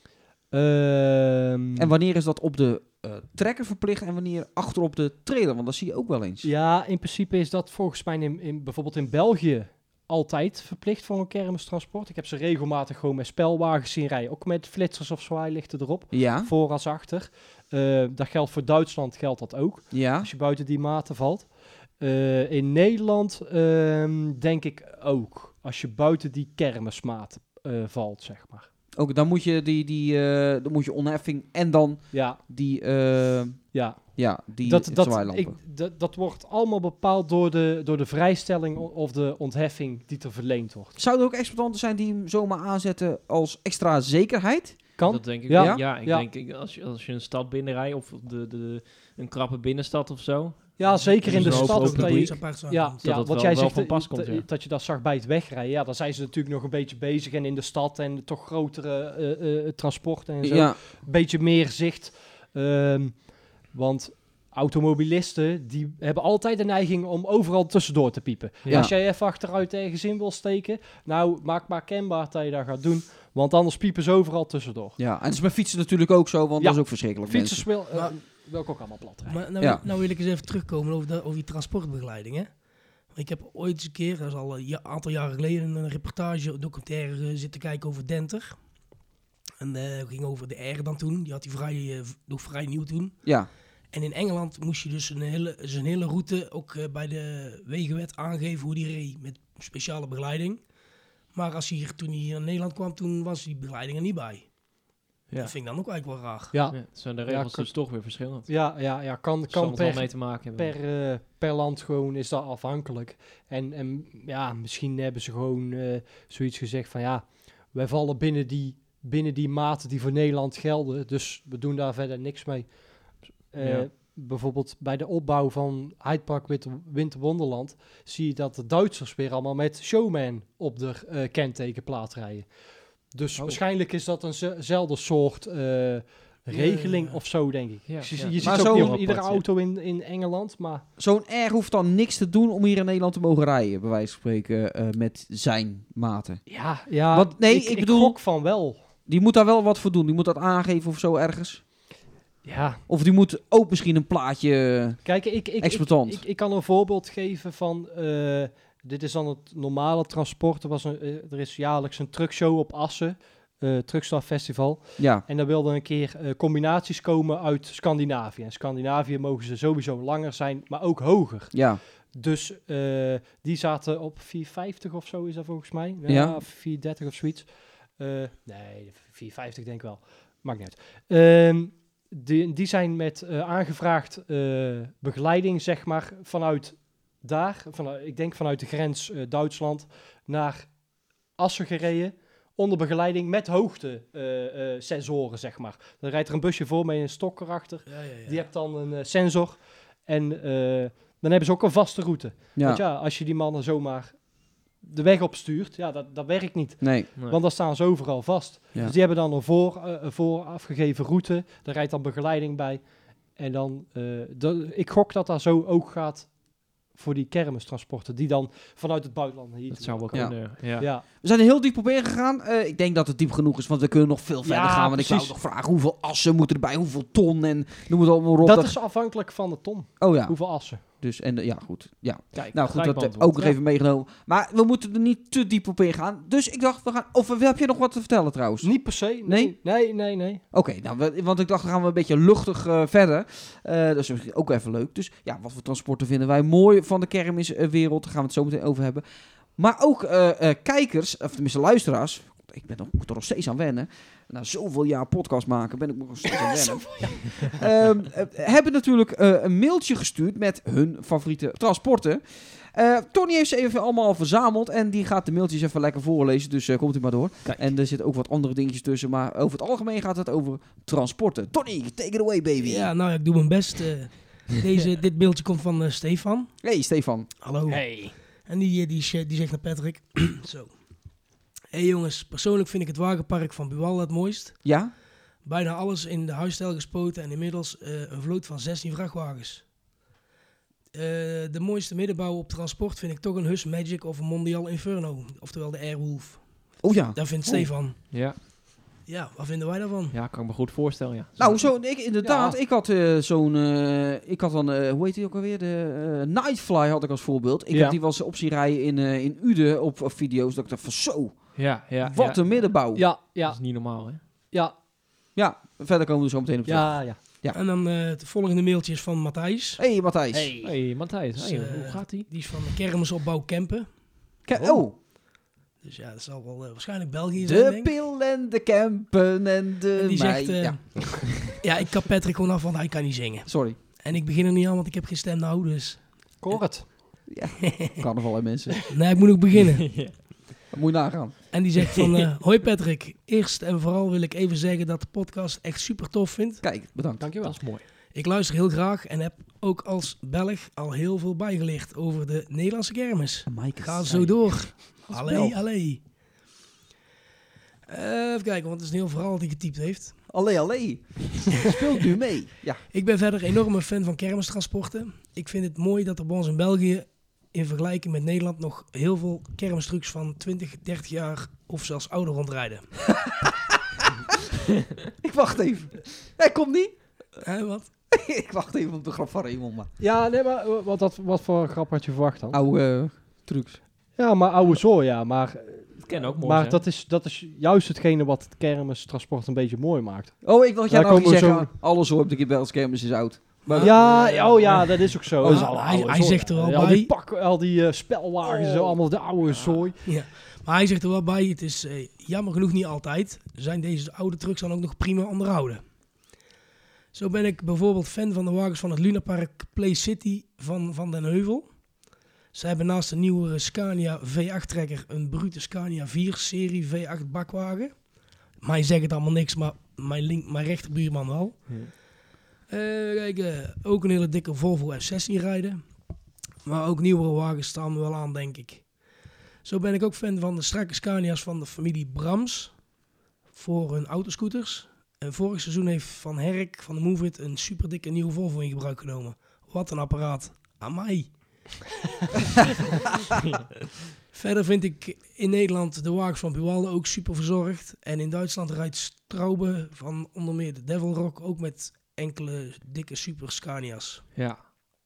Ehm, En wanneer is dat op de uh, trekker verplicht en wanneer achter op de trailer? Want dat zie je ook wel eens. Ja, in principe is dat volgens mij in, in, bijvoorbeeld in België altijd verplicht voor een kermistransport. Ik heb ze regelmatig gewoon met spelwagens zien rijden. Ook met flitsers of zwaailichten erop. Ja, Voor als achter. Uh, dat geldt voor Duitsland, geldt dat ook. ja. Als je buiten die maten valt. Uh, in Nederland um, denk ik ook. Als je buiten die kermismaat uh, valt, zeg maar. Ook dan moet je die, die uh, dan moet je onheffing en dan Ja, die, uh, ja. ja, die Dat, dat, zwaailampen. ik, dat, dat wordt allemaal bepaald door de, door de vrijstelling o- of de ontheffing die er verleend wordt. Zouden er ook exploitanten zijn die hem zomaar aanzetten als extra zekerheid? Kan? Dat denk ik Ja. ja, ja, ik Ja. denk ik, als je, als je een stad binnenrijdt of de, de, de, een krappe binnenstad of zo. Ja, zeker in de Dus een stad. hoop Dat open je, iets apart zijn. ja, dat ja, dat wat wel- jij wel zegt, van pas eh, komt, dat- ja. dat je dat zag bij het wegrijden. Ja, dan zijn ze natuurlijk nog een beetje bezig. En in de stad en toch grotere eh, eh, transporten en zo. Ja, Een beetje meer zicht. Ehm, want automobilisten, die hebben altijd de neiging om overal tussendoor te piepen. Ja. Als jij even achteruit ergens in wil steken, nou, maak maar kenbaar dat je dat gaat doen. Want anders piepen ze overal tussendoor. ja, en het is met fietsen natuurlijk ook zo, want Ja. dat is ook verschrikkelijk. Fietsers wil, eh, Maar- wil ik ook allemaal plat rijden. Maar nou, Ja. nou wil ik eens even terugkomen over, de, over die transportbegeleiding. Hè? Ik heb ooit eens een keer, dat is al een ja- aantal jaren geleden, een reportage, een documentaire uh, zitten kijken over Denter. En uh, ging over de R dan toen. Die had hij vrij, uh, nog vrij nieuw toen. Ja, En in Engeland moest je dus een hele, zijn hele route ook uh, bij de wegenwet aangeven hoe die reed. Met speciale begeleiding. Maar als hij hier, toen hij hier in Nederland kwam, toen was die begeleiding er niet bij. Ja. Dat vind ik dan ook eigenlijk wel raar. Ja, Ja, zijn de regels kan- dus toch weer verschillend. ja, ja, ja, kan, Zal kan het wel per, mee te maken hebben. per, uh, per land gewoon is dat afhankelijk. En, en ja, misschien hebben ze gewoon uh, zoiets gezegd van ja, wij vallen binnen die, binnen die maten die voor Nederland gelden. Dus we doen daar verder niks mee. Uh, Ja. Bijvoorbeeld bij de opbouw van Hyde Park Winter, Winter Wonderland zie je dat de Duitsers weer allemaal met Showman op de uh, kentekenplaat rijden. Dus Oh. waarschijnlijk is dat eenzelfde soort uh, regeling ja. of zo, denk ik. Ja, je je ja. ziet Maar het ook zo- niet op Apart, iedere ja. auto in, in Engeland, maar zo'n R hoeft dan niks te doen om hier in Nederland te mogen rijden, bij wijze van spreken, uh, met zijn maten. ja, ja Wat- nee, ik bedoel- gok van wel. Die moet daar wel wat voor doen. Die moet dat aangeven of zo ergens. Ja, Of die moet ook misschien een plaatje... kijk, ik, ik, ik, Exploitant. ik, ik kan een voorbeeld geven van, uh, dit is dan het normale transport. Er, was een, uh, er is jaarlijks een truckshow op Assen, uh, Truckstar Festival. Ja, En daar wilden een keer uh, combinaties komen uit Scandinavië. En Scandinavië mogen ze sowieso langer zijn, maar ook hoger. ja. Dus uh, die zaten op vierhonderdvijftig of zo is dat volgens mij. Ja, Ja. vierhonderdertig of zoiets. Uh, nee, vierhonderdvijftig denk ik wel. Maakt niet uit. Um, die, die zijn met uh, aangevraagd uh, begeleiding, zeg maar, vanuit daar, vanuit, ik denk vanuit de grens uh, Duitsland, naar Assen gereden. Onder begeleiding met hoogte uh, uh, sensoren, zeg maar. Dan rijdt er een busje voor met een stok erachter. Ja, ja, ja. Die hebt dan een uh, sensor. En uh, dan hebben ze ook een vaste route. ja. Want ja, als je die mannen zomaar de weg opstuurt, ja, dat, dat werkt niet. Nee. Nee. Want dan staan ze overal vast. Ja. Dus die hebben dan een voor, uh, een voor afgegeven route. Daar rijdt dan begeleiding bij. En dan, uh, dat, ik gok dat dat zo ook gaat voor die kermistransporten. Die dan vanuit het buitenland hier Dat toe zou wel komen. kunnen. Ja. Ja. We zijn er heel diep op ingegaan. Uh, ik denk dat het diep genoeg is, want we kunnen nog veel verder Ja, gaan. Want ik precies. wou nog vragen, hoeveel assen moeten erbij? Hoeveel ton? En noem het allemaal op. Dat is afhankelijk van de ton. Oh ja, Hoeveel assen. dus en uh, ja, goed. Ja. Kijk, Nou goed, gelijk dat heb ik beantwoord. ook nog even meegenomen. Maar we moeten er niet te diep op ingaan. Dus ik dacht, we gaan... Of uh, heb je nog wat te vertellen trouwens? Niet per se. Nee? Nee, nee, nee. nee. Oké, nou, we- want ik dacht, dan gaan we een beetje luchtig uh, verder. Uh, dat is misschien ook even leuk. Dus ja, wat voor transporten vinden wij mooi van de kermiswereld? Daar gaan we het zo meteen over hebben. Maar ook uh, uh, kijkers, of tenminste luisteraars. Ik ben er, moet er nog steeds aan wennen. Na zoveel jaar podcast maken ben ik nog steeds aan wennen. um, uh, hebben natuurlijk uh, een mailtje gestuurd met hun favoriete transporten. Uh, Tony heeft ze even allemaal verzameld en die gaat de mailtjes even lekker voorlezen. Dus uh, komt u maar door. Kijk. En er zitten ook wat andere dingetjes tussen. Maar over het algemeen gaat het over transporten. Tony, take it away, baby. Ja, nou ja, ik doe mijn best. Uh, deze, dit mailtje komt van uh, Stefan. Hey, Stefan. Hallo. Hey. En die, die, die, die zegt naar Patrick. Zo. Hé hey jongens, persoonlijk vind ik het wagenpark van Buwalda het mooist. Ja? Bijna alles in de huisstijl gespoten en inmiddels uh, een vloot van zestien vrachtwagens. Uh, de mooiste middenbouw op transport vind ik toch een Hus Magic of een Mondial Inferno. Oftewel de Airwolf. Oh ja. Daar vindt Oh. Stefan. Ja. Ja, wat vinden wij daarvan? Ja, kan ik me goed voorstellen, ja. Nou, zo, ik, inderdaad. Ja. Ik had uh, zo'n... Uh, ik had dan... Uh, hoe heet die ook alweer? De uh, Nightfly had ik als voorbeeld. Ik Ja. heb die wel eens op zien rijden in, uh, in Uden op, op video's. Dat ik dacht van zo, Ja, ja. wat ja. een middenbouw. Ja. Ja, ja, Dat is niet normaal, hè? ja, Verder komen we er zo meteen op terug. ja, ja. Ja. En dan uh, het volgende mailtje is van Matthijs. Hey, Matthijs. Hey. Hey, Matthijs, Dus, hey, uh, hoe gaat ie? Die is van de kermisopbouw Kempen. Ke- oh, Dus ja, dat zal wel uh, waarschijnlijk België zijn, de denk ik. pil en de campen en de En die mei. zegt, uh, ja. ja, ik kap Patrick gewoon af, want hij kan niet zingen. Sorry. En ik begin er niet aan, want ik heb geen stem nou, dus... Kort. Ja, carnaval, hè, mensen. Nee, ik moet ook beginnen. Ja. Dat moet je nagaan. En die zegt van, uh, hoi Patrick, eerst en vooral wil ik even zeggen dat de podcast echt super tof vind. Kijk, bedankt. Dankjewel. Dat is mooi. Ik luister heel graag en heb ook als Belg al heel veel bijgeleerd over de Nederlandse kermis. Maaike. Ga zo door. Allee, Belg. allee. Uh, even kijken, want het is een heel verhaal dat hij getypt heeft. Allee, allee. Speelt nu mee. Ja. Ik ben verder enorme fan van kermistransporten. Ik vind het mooi dat er bij ons in België in vergelijking met Nederland nog heel veel kermistrucks van twintig, dertig jaar of zelfs ouder rondrijden. Ik wacht even. Hij komt niet. Hè, wat? Ik wacht even op de grap van Raymond, maar... Ja, nee, maar uh, wat, wat, wat voor grap had je verwacht dan? Oude uh, trucs. Ja, maar oude zooi, ja. Maar, Het kan ook mooi maar zijn. dat, is, dat is juist hetgene wat het kermistransport een beetje mooi maakt. Oh, ik dacht jij Daar nou komen we zeggen, zo- alles zo op de Belgische kermis is oud. Maar Ja, ja, oh ja, dat is ook zo. Oh, Dat is al hij- oude hij zooi, zegt er ja. wel Al bij. die, pak, al die uh, spelwagens, zo, allemaal de oude zooi. Ja. Maar hij zegt er wel bij, het is eh, jammer genoeg niet altijd. Zijn deze oude trucks dan ook nog prima onderhouden. Zo ben ik bijvoorbeeld fan van de wagens van het Lunapark Play City van Van den Heuvel. Ze hebben naast de nieuwe Scania V acht trekker een brute Scania vier serie V acht bakwagen. Mij zegt het allemaal niks, maar mijn, link, mijn rechterbuurman wel. Hm. Eh, kijk, eh, ook een hele dikke Volvo F zestien rijden. Maar ook nieuwere wagens staan me wel aan, denk ik. Zo ben ik ook fan van de strakke Scania's van de familie Brams voor hun autoscooters. En vorig seizoen heeft Van Herk van de Move It een super dikke nieuwe Volvo in gebruik genomen. Wat een apparaat. Amai. Verder vind ik in Nederland de wagens van Buwalda ook super verzorgd. En in Duitsland rijdt Straube van onder meer de Devil Rock ook met enkele dikke super Scania's. Ja.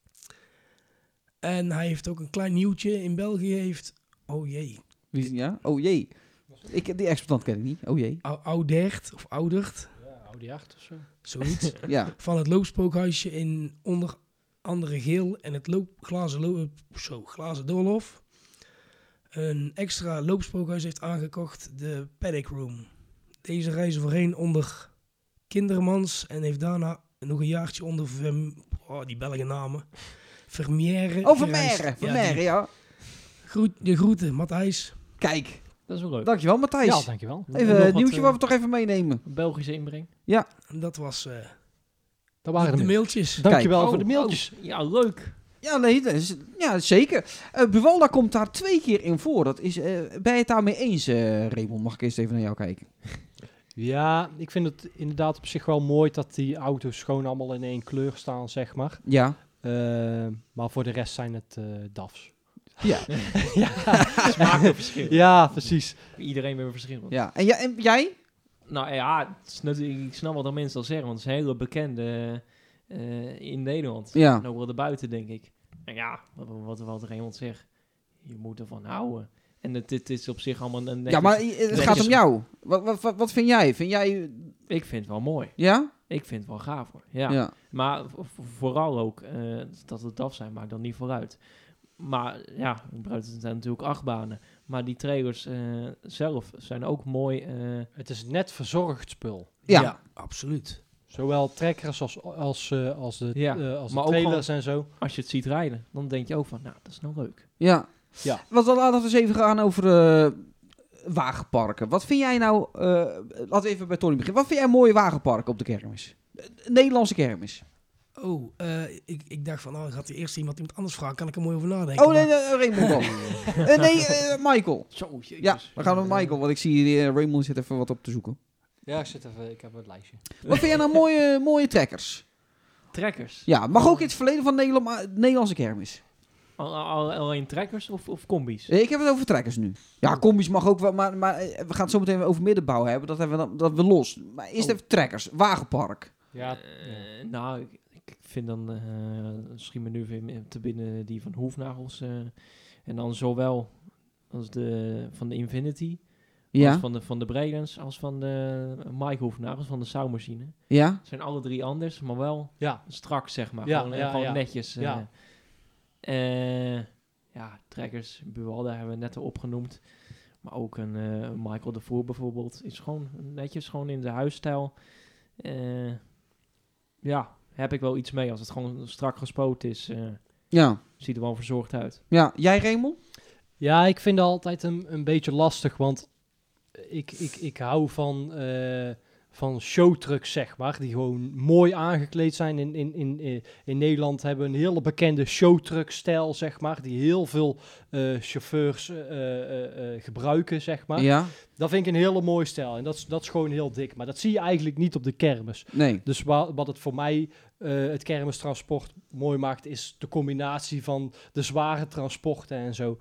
En hij heeft ook een klein nieuwtje. In België heeft, oh jee, Wie is, ja? Oh jee. Ik, die exploitant ken ik niet. Oh jee. Ou- Oudert of Oudert, Ja, Audi acht of zo. zoiets. Ja. Van het loopspookhuisje in onder andere geel en het loop, glazen, loop, zo, glazen doolhof. Een extra loopspookhuis heeft aangekocht, de Paddock Room. Deze reizen voorheen onder Kindermans en heeft daarna nog een jaartje onder Verm, oh, die Belgen namen. Vermeer. Oh, Vermeer. Vermeer, die- ja. Groet, de groeten, Matthijs. Kijk. Dat is wel leuk. Dankjewel, Matthijs. Ja, dankjewel. Even Nog een wat, nieuwtje eh, wat we toch even meenemen. Belgische inbreng. Dat was eh, Dat waren de de mailtjes. Dankjewel Kijk. voor de Oh, mailtjes. oh, ja, leuk. Ja, nee, dat is, ja zeker. Uh, Buwalda komt daar twee keer in voor. Dat is, uh, ben je het daarmee eens, uh, Raymond? Mag ik eerst even naar jou kijken? Ja, ik vind het inderdaad op zich wel mooi dat die auto's gewoon allemaal in één kleur staan, zeg maar. Ja. Uh, maar voor de rest zijn het uh, D A F's. Ja. ja. Smaakverschil. Ja, precies. Iedereen weer verschillend. Ja. En, ja, en jij? Nou ja, het is natuurlijk, ik snap wat de mensen al zeggen, want het is een hele bekende uh, in Nederland. Ja. En ook wel erbuiten, denk ik. En ja, wat, wat, wat Raymond zegt, je moet ervan houden. En het, het is op zich allemaal een... Ja, maar het netjes- gaat om jou. Wat, wat, wat, wat vind jij? Vind jij... Ik vind het wel mooi. Ja? Ik vind het wel gaaf hoor. Ja. Ja. Maar v- v- vooral ook uh, dat het D A F zijn, maakt dan niet vooruit. maar ja, het zijn natuurlijk acht banen. Maar die trailers uh, zelf zijn ook mooi. Uh, het is net verzorgd spul. Ja, ja absoluut. Zowel trekkers als, als, uh, als de, ja, uh, als maar de trailers ook en zo. Als je het ziet rijden, dan denk je ook van, nou, dat is nou leuk. Ja. ja. Want dan laten we eens even gaan over uh, wagenparken. Wat vind jij nou, uh, laten we even bij Tony beginnen. Wat vind jij mooie wagenparken op de kermis? De Nederlandse kermis. Oh, uh, ik, ik dacht van, nou, gaat er eerst iemand iemand anders vragen, kan ik er mooi over nadenken. Oh, nee, nee Raymond dan. uh, nee, uh, Michael. Zo, jezus. Ja, we gaan met Michael, want ik zie uh, Raymond zit even wat op te zoeken. Ja, ik zit even, ik heb het lijstje. Wat vind jij nou mooie, mooie trekkers? Trekkers? Ja, mag ook in het verleden van Nederland, maar Nederlandse kermis. Al, al, alleen trekkers of, of combi's? Ik heb het over trekkers nu. Ja, combi's mag ook wel, maar, maar we gaan het zo meteen over middenbouw hebben. Dat hebben we, dan, dat we los. Maar eerst oh. even trekkers, wagenpark. Ja, uh, nou, ik, ik vind dan, uh, misschien me nu weer te binnen die van Hoefnagels. Uh, en dan zowel als de van de Infinity, ja. als van de, van de Bredens, als van de Mike Hoefnagels, van de Sauwmachine. Ja. Zijn alle drie anders, maar wel ja. strak, zeg maar. Ja, gewoon ja, gewoon ja. netjes. Uh, ja. Uh, ja, trekkers, Buwalda hebben we net al opgenoemd. Maar ook een uh, Michael de Voer bijvoorbeeld. Is gewoon netjes, gewoon in de huisstijl. Uh, ja, heb ik wel iets mee. Als het gewoon strak gespoten is, uh, ja. ziet er wel verzorgd uit. Ja, jij Raymond? Ja, ik vind het altijd een, een beetje lastig, want ik, ik, ik hou van, uh, van showtrucks, zeg maar, die gewoon mooi aangekleed zijn. In, in, in, in Nederland hebben we een hele bekende showtruck-stijl, zeg maar, die heel veel uh, chauffeurs uh, uh, uh, gebruiken, zeg maar. Ja. Dat vind ik een hele mooie stijl en dat is, dat is gewoon heel dik, maar dat zie je eigenlijk niet op de kermis. Nee. Dus wa- wat het voor mij uh, het kermistransport mooi maakt, is de combinatie van de zware transporten en zo.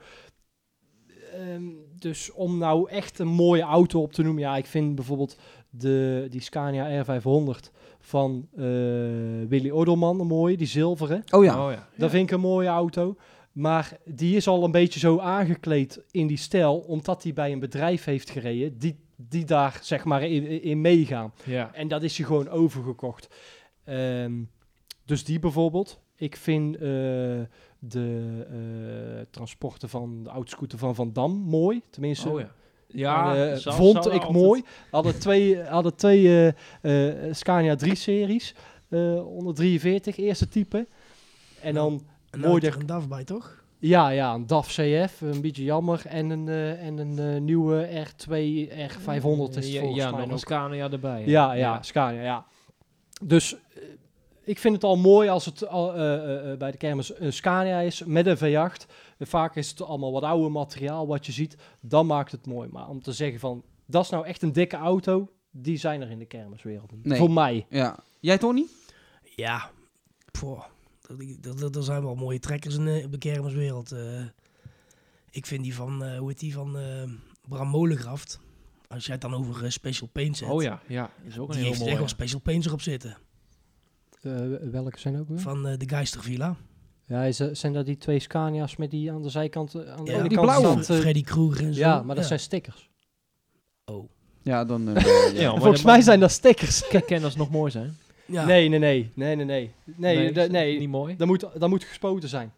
Um, dus om nou echt een mooie auto op te noemen, ja, ik vind bijvoorbeeld de, die Scania R vijfhonderd van uh, Willy Odelman een mooie, die zilveren. Oh ja. Oh ja. Dat vind ik een mooie auto. Maar die is al een beetje zo aangekleed in die stijl, omdat hij bij een bedrijf heeft gereden, die, die daar zeg maar in, in meegaan. Ja. En dat is hij gewoon overgekocht. Um, dus die bijvoorbeeld. Ik vind uh, de uh, transporten van de oudscooter van Van Dam mooi. Tenminste, oh ja. Ja, uh, zal, vond zal ik altijd... mooi. Hadden twee, hadden twee uh, uh, Scania drie series. Uh, onder drieënveertig, eerste type. En dan en mooi er de... een D A F bij, toch? Ja, ja, een D A F C F, een beetje jammer. En een, uh, en een uh, nieuwe R twee R vijfhonderd is het ja, volgens ja, mij nog een ook. Scania erbij. Hè? Ja, ja, ja, Scania, ja. Dus uh, ik vind het al mooi als het al, uh, uh, bij de kermis een Scania is met een V acht. Uh, vaak is het allemaal wat ouder materiaal wat je ziet. Dan maakt het mooi. Maar om te zeggen van, dat is nou echt een dikke auto, die zijn er in de kermiswereld niet. Nee. Voor mij. Ja. Jij Tony? Ja, poh. Er zijn wel mooie trekkers in de, in de kermiswereld. Uh, ik vind die van, uh, hoe heet die, van uh, Bram Molengraft. Als jij het dan over uh, Special Paints hebt. Oh ja, ja. Is ook een die heel heeft mooi. echt wel Special Paints erop zitten. Uh, welke zijn ook weer? Van uh, de Geistervilla. Ja, is, uh, zijn dat die twee Scania's met die aan de zijkant? Uh, aan de Ja, ene die kant blauwe. staat, uh, Freddy Krueger en zo. ja, maar dat ja. zijn stickers. Oh. Ja, dan... Uh, Ja, ja. maar Volgens dat- mij zijn dat stickers. Kan, kan dat nog mooi zijn? Ja. Nee, nee, nee. Nee, nee, nee. Nee, Nee, nee, is dat nee. niet mooi. Dat, moet, dat moet gespoten zijn.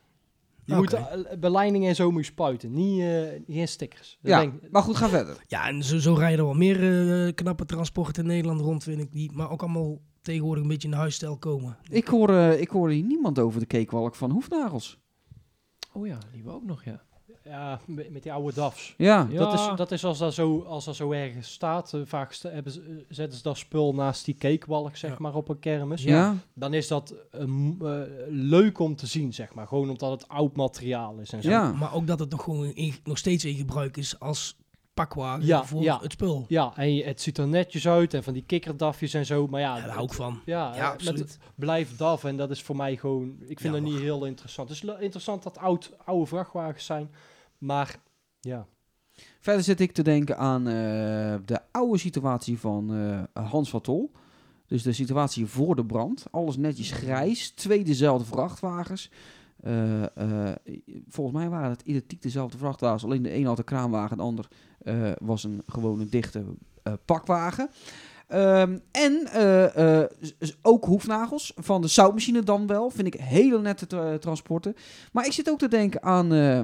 Je Oké. moet uh, beleidingen en zo moet je spuiten. Niet, uh, geen stickers. Dat Ja, denk, maar goed, ga verder. Ja, en zo, zo rijden er wel meer uh, knappe transporten in Nederland rond, vind ik. Die, maar ook allemaal tegenwoordig een beetje in de huisstijl komen. Ik hoor, uh, ik hoor hier niemand over de keekwalk van Hoefnagels. Oh ja, die we ook nog, ja. ja, met, met die oude D A F's. Ja. Ja. Dat, is, dat is als dat zo, als dat zo ergens staat. Uh, vaak st- hebben ze, uh, zetten ze dat spul naast die cakewalk, zeg Ja. maar, op een kermis. Ja. Dan is dat uh, m- uh, leuk om te zien, zeg maar. Gewoon omdat het oud materiaal is en zo. Ja. Maar ook dat het nog, gewoon in, nog steeds in gebruik is als pakwagen Ja, voor ja. het spul. Ja, en je, het ziet er netjes uit en van die kikkerdafjes en zo. Maar ja, Ja, daar hou ik van. Ja, Ja, eh, absoluut. met het blijft D A F en dat is voor mij gewoon... Ik vind Ja, dat niet maar- heel interessant. Het is le- interessant dat oud, oude vrachtwagens zijn, maar ja. Verder zit ik te denken aan uh, de oude situatie van uh, Hans van Tol. Dus de situatie voor de brand. Alles netjes grijs. Twee dezelfde vrachtwagens. Uh, uh, volgens mij waren het identiek dezelfde vrachtwagens. Alleen de een had een kraanwagen, de ander uh, was een gewone dichte uh, pakwagen. Um, en uh, uh, z- ook hoefnagels van de zoutmachine dan wel. Vind ik hele nette tra- transporten. Maar ik zit ook te denken aan... Uh,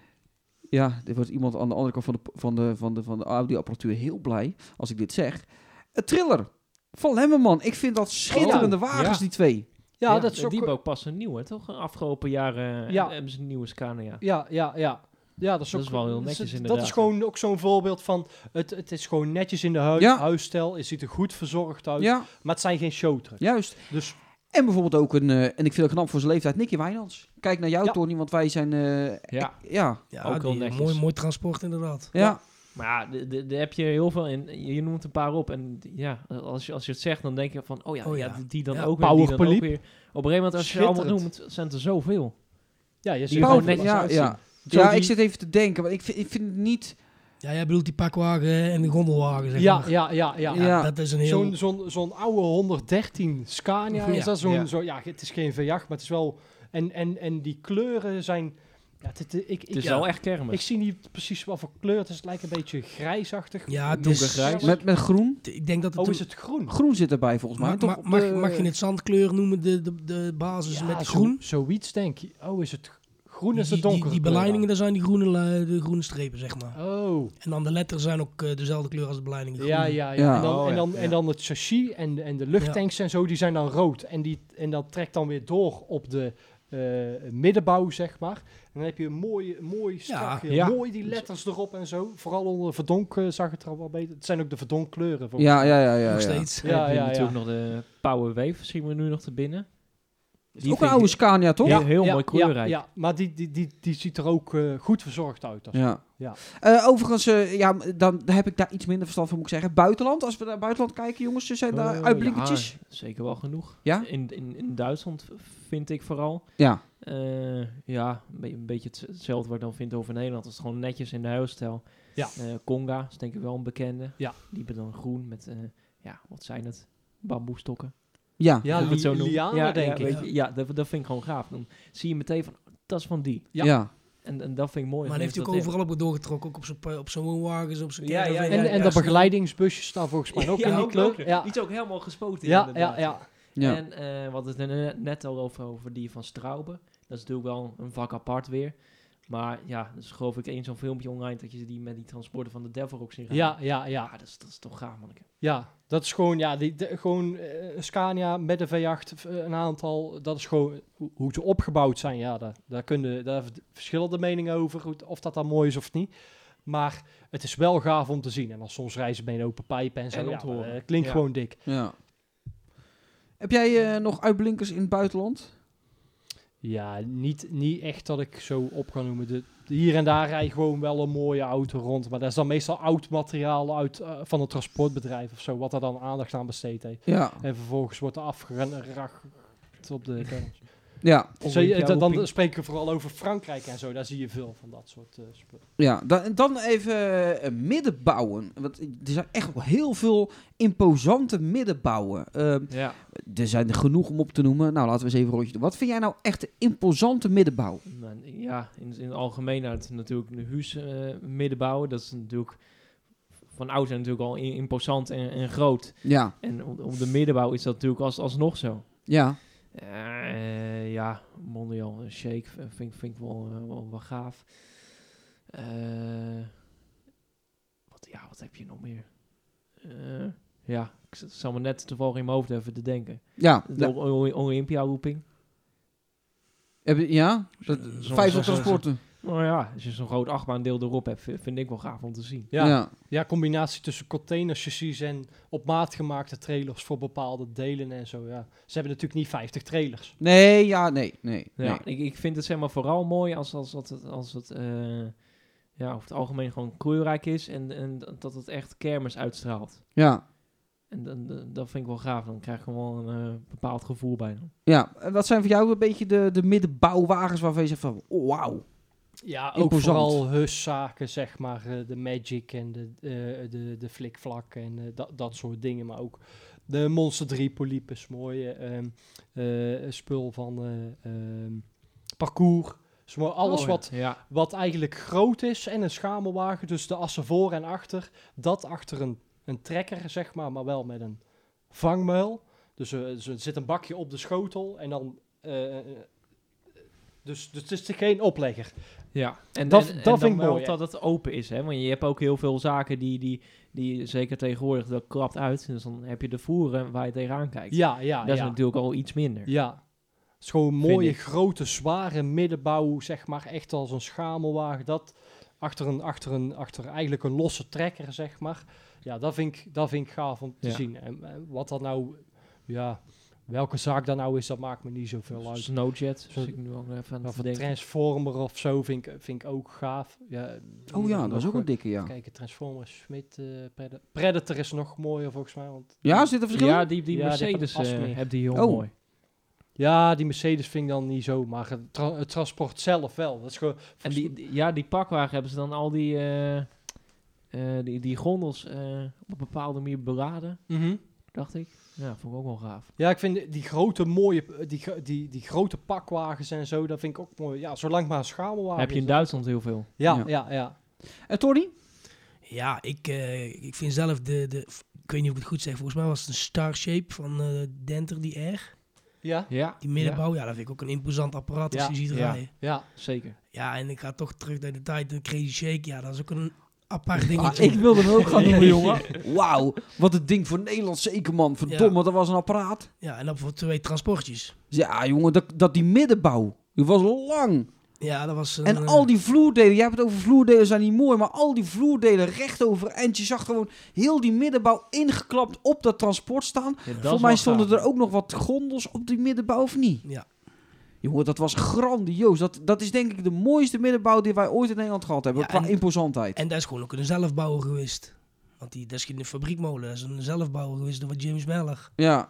ja, er wordt iemand aan de andere kant van de, van de, van de, van de audioapparatuur heel blij als ik dit zeg. Een Triller van Lemmerman. Ik vind dat schitterende Oh, wagens, ja. die twee. Ja, dat is ook... Die hebben ook pas een nieuwe, toch? Afgelopen jaren Ja. hebben ze een nieuwe Scania. Ja, ja, ja. Ja, dat is, Dat ook, is wel heel netjes dat is- inderdaad. Dat is gewoon ook zo'n voorbeeld van... Het, het is gewoon netjes in de hui- Ja. huisstijl. Het ziet er goed verzorgd uit. Ja, Maar het zijn geen showtrucks. juist. Dus En bijvoorbeeld ook een, uh, en ik vind het knap voor zijn leeftijd, Nicky Wijnands. Kijk naar jou, Ja. Tony, want wij zijn... Uh, Ja. ja, Ja, Ook wel die, netjes. mooi, mooi transport inderdaad. ja. Maar ja, de- de- daar heb je heel veel in. Je je noemt een paar op. En ja, als je, als je het zegt, dan denk je van... Oh ja, Oh ja. ja. die- die dan Ja, ook weer. Die dan ook Powerpoliep. weer. Op een gegeven moment, als je ze allemaal Schitterend. noemt, zijn er zoveel. ja, je Die ziet gewoon gewoon netjes ja, uitzien. ja. Zo ja die- ik zit even te denken, want ik vind, ik vind het niet... Ja, jij bedoelt die pakwagen en de gondelwagen, zeg Ja, maar. ja, ja, ja. Ja, Ja. dat is een heel... Zo'n zo'n zo'n oude honderddertien Scania is Ja. dat. Zo'n, Ja. Zo, ja, het is geen V acht, maar het is wel... En, en, en die kleuren zijn... Ja, het, het- ik, ik, Het is ja, wel echt kermis. ik zie niet precies wat voor kleur. Het is, het lijkt een beetje grijsachtig. Ja, het donkergrijs. is... Met, met groen. Ik denk dat het... Oh, een- is het groen? Groen zit erbij volgens mij. ma- toch? ma- Op mag, de- mag je het zandkleur noemen, de, de, de basis met zo- groen? Zoiets denk je. Oh, is het groen? Is Die, het die, donker? die beleidingen, dat zijn die groene, li- de groene strepen, zeg maar. Oh, En dan de letters zijn ook eh, dezelfde kleur als de beleidingen. ja, groen. ja, ja. Ja. En, dan, Oh, en, ja, dan, ja. en dan het chassis en, de- en de luchttanks en zo, die zijn dan rood. En, die, en dat trekt dan weer door op de eh, middenbouw, zeg maar. En dan heb je een mooi, mooi strak, heel ja. mooi die letters erop en zo. Vooral onder verdonk eh, zag het er al wel beter. Het zijn ook de verdonkkleuren. volgens Ja, mij. ja, ja. ja, Nog ja. steeds. En dan heb Ja, je ja, natuurlijk ja. nog de Power Wave, zien we nu nog te binnen. Is Die ook een vind oude ik Scania, toch? heel, heel Ja, mooi kleurrijk. Ja, ja, maar die, die, die, die ziet er ook eh, goed verzorgd uit. Als Ja. Ja. Eh, overigens, eh, ja, dan heb ik daar iets minder verstand van, moet ik zeggen. Buitenland, als we naar buitenland kijken, jongens, zijn daar Eh, uitblinkertjes? ja, zeker wel genoeg. Ja? In, in, in Duitsland vind ik vooral. Ja. Eh, ja, een, be- een beetje het- hetzelfde wat ik dan vind over Nederland. Het is gewoon netjes in de huisstijl. Ja. Eh, Conga is denk ik wel een bekende. Ja. Die hebben dan groen met, eh, ja, wat zijn het? Bamboestokken. Ja. Ja, Moet ik het zo li- noemen? lianen, ja, denk ja, ik. weet je, ja, dat, dat vind ik gewoon gaaf. Dan zie je meteen van, dat is van die. Ja. Ja. En, en dat vind ik mooi. Maar van heeft hij ook dat overal op doorgetrokken. Ook op zijn pa- op zijn woonwagens, op zijn Ja, ja, caravan, ja, En, ja, en ja, dat snel. begeleidingsbusjes staan volgens mij ook Ja, in die ook- kleur. ook. Ja, Die is ook helemaal gespoten. ja, inderdaad. ja, ja. Ja. En eh wat het er net al over, over die van Straube. Dat is natuurlijk wel een vak apart weer. Maar ja, dus geloof ik één zo'n filmpje online dat je die met die transporten van de Devil ook ziet gaan. Ja, ja, ja. Ja, dat is, dat is toch gaaf, manneke. Ja, dat is gewoon, ja, die, de- gewoon eh, een Scania met een V acht, v- een aantal, dat is gewoon hoe, hoe ze opgebouwd zijn. Ja, daar, daar kunnen daar hebben verschillende meningen over, hoe, of dat dan mooi is of niet. Maar het is wel gaaf om te zien. En dan soms reizen bij een open pijpen en zo. En om Ja, te horen. eh, klinkt Ja. gewoon dik. Ja. Heb jij eh, nog uitblinkers in het buitenland? Ja, niet, niet echt dat ik zo op kan noemen. De, de- hier en daar rij je gewoon wel een mooie auto rond. Maar dat is dan meestal oud materiaal uit, eh, van een transportbedrijf of zo. Wat er dan aandacht aan besteed heeft. Ja. En vervolgens wordt er afgeracht op de kermis. Ja. Zo, je- Olympia dan, dan roeping. spreken we vooral over Frankrijk en zo. Daar zie je veel van dat soort uh, spullen. Ja, dan, dan even eh, middenbouwen. Want er zijn echt wel heel veel imposante middenbouwen. Ehm, Ja. er zijn er genoeg om op te noemen. Nou, laten we eens even een rondje doen. Wat vind jij nou echt de imposante middenbouw? Nou, ja, in, in het algemeenheid natuurlijk de huis eh, middenbouwen. Dat is natuurlijk van oud en natuurlijk al i- imposant en, en groot. Ja, En op, op de middenbouw is dat natuurlijk als, alsnog zo. ja, Eh, ja, Mondial eh, Shake v- vind, vind ik wel, eh, wel, wel gaaf. Eh, wat, ja, wat heb je nog meer? Eh, ja, ik z- zal me net toevallig in mijn hoofd even te denken. ja. De ja. O- O- Olympia-roeping. Heb je- ja? Dat, Zo- vijf zo- zo- transporten. Nou ja, als je zo'n groot achtbaandeel erop hebt, vind, vind ik wel gaaf om te zien. Ja, ja. Ja. combinatie tussen containerchassis en op maat gemaakte trailers voor bepaalde delen en zo. Ja. Ze hebben natuurlijk niet vijftig trailers. Nee, ja, nee, nee. Ja, nee. ik, ik vind het zeg maar vooral mooi als, als, als het, als het eh, ja, over het algemeen gewoon kleurrijk is en, en dat het echt kermis uitstraalt. Ja. En dan, dan- dat vind ik wel gaaf. Dan krijg je gewoon een eh, bepaald gevoel bij dan. Ja, en wat zijn voor jou een beetje de, de middenbouwwagens waarvan je zegt van, oh, wauw. Ja, ook Imposant. vooral huszaken, zeg maar. eh, de Magic en de, eh de, de Flikvlak en eh, dat, dat soort dingen. Maar ook de Monster drie Polypus, mooie ehm, eh, spul van eh, ehm, parcours. Dus mooi, alles Oh, wat, ja. wat eigenlijk groot is en een schamelwagen. Dus de assen voor en achter. Dat achter een een trekker, zeg maar, maar wel met een vangmuil. Dus uh, er zit een bakje op de schotel en dan... Uh, dus, dus het is geen oplegger. Ja, en Dat- en, dat en dan vind ik wel mooi, dat het open is, hè? Want je hebt ook heel veel zaken die, die, die zeker tegenwoordig, dat klapt uit. Dus dan heb je de voeren waar je tegenaan kijkt. Ja, ja, dat is ja. natuurlijk al iets minder. Ja. Het is gewoon een Vind mooie, ik. grote, zware middenbouw, zeg maar. Echt als een schamelwagen. Dat achter, een, achter, een, achter eigenlijk een losse trekker, zeg maar. Ja, dat vind ik, dat vind ik gaaf om te Ja. zien. En, en wat dat nou... Ja, welke zaak dat nou is, dat maakt me niet zoveel uit. Snowjet, Zo- zit ik nu ook even aan Of het een denken. Transformer of zo vind ik, vind ik ook gaaf. Ja, Oh ja, dat nog, is ook een eh, dikke, ja. Kijk, Transformer, Schmidt, eh, Pred- Predator is nog mooier volgens mij. Want Ja, zit er verschil in? Ja, die, die Ja, die hebben Mercedes een as eh meer. heb die heel Oh. mooi. ja, die Mercedes vind ik dan niet zo, maar het, tra- het transport zelf wel. Dat is gewoon... En die, die- ja, die pakwagen hebben ze dan al die, eh, eh, die, die gondels eh, op een bepaalde manier beladen, Mhm. dacht ik. Ja, vond ik ook wel gaaf. Ja, ik vind die, die grote mooie, die, gro- die, die grote pakwagens en zo, dat vind ik ook mooi. Ja, zolang het maar een schamelwagen heb je in is, Duitsland heel veel. Ja, Ja. ja, ja. En Tony? Ja, ik, eh, ik vind zelf de, de... Ik weet niet of ik het goed zeg. Volgens mij was het een Star Shape van eh Denter, die R. Ja, Ja, Die middenbouw, ja. dat vind ik ook een imposant apparaat als Ja, je ziet ja. rijden. ja. zeker. Ja, en ik ga toch terug naar de tijd. De Crazy Shake, ja, dat is ook een apart ding. Ah, ik wilde hem ook gaan noemen, jongen. Wauw, wat een ding voor Nederland zeker, man. Verdomme, dat was een apparaat. Ja, en dan voor twee transportjes. Ja, jongen, dat, dat die middenbouw, die was lang. Ja, dat was een... En eh, al die vloerdelen, jij hebt het over vloerdelen, zijn niet mooi, maar al die vloerdelen recht overeind. Je zag gewoon heel die middenbouw ingeklapt op dat transport staan. Ja, dat is Volgens mij wel stonden gaaf. er ook nog wat gondels op die middenbouw, of niet? Ja. Jongen, dat was grandioos. Dat, dat is denk ik de mooiste middenbouw die wij ooit in Nederland gehad hebben, Ja, qua en- imposantheid. En dat is gewoon ook een zelfbouwer geweest. Want die, dat is geen fabriekmolen, dat is een zelfbouwer geweest door James Meller. Ja,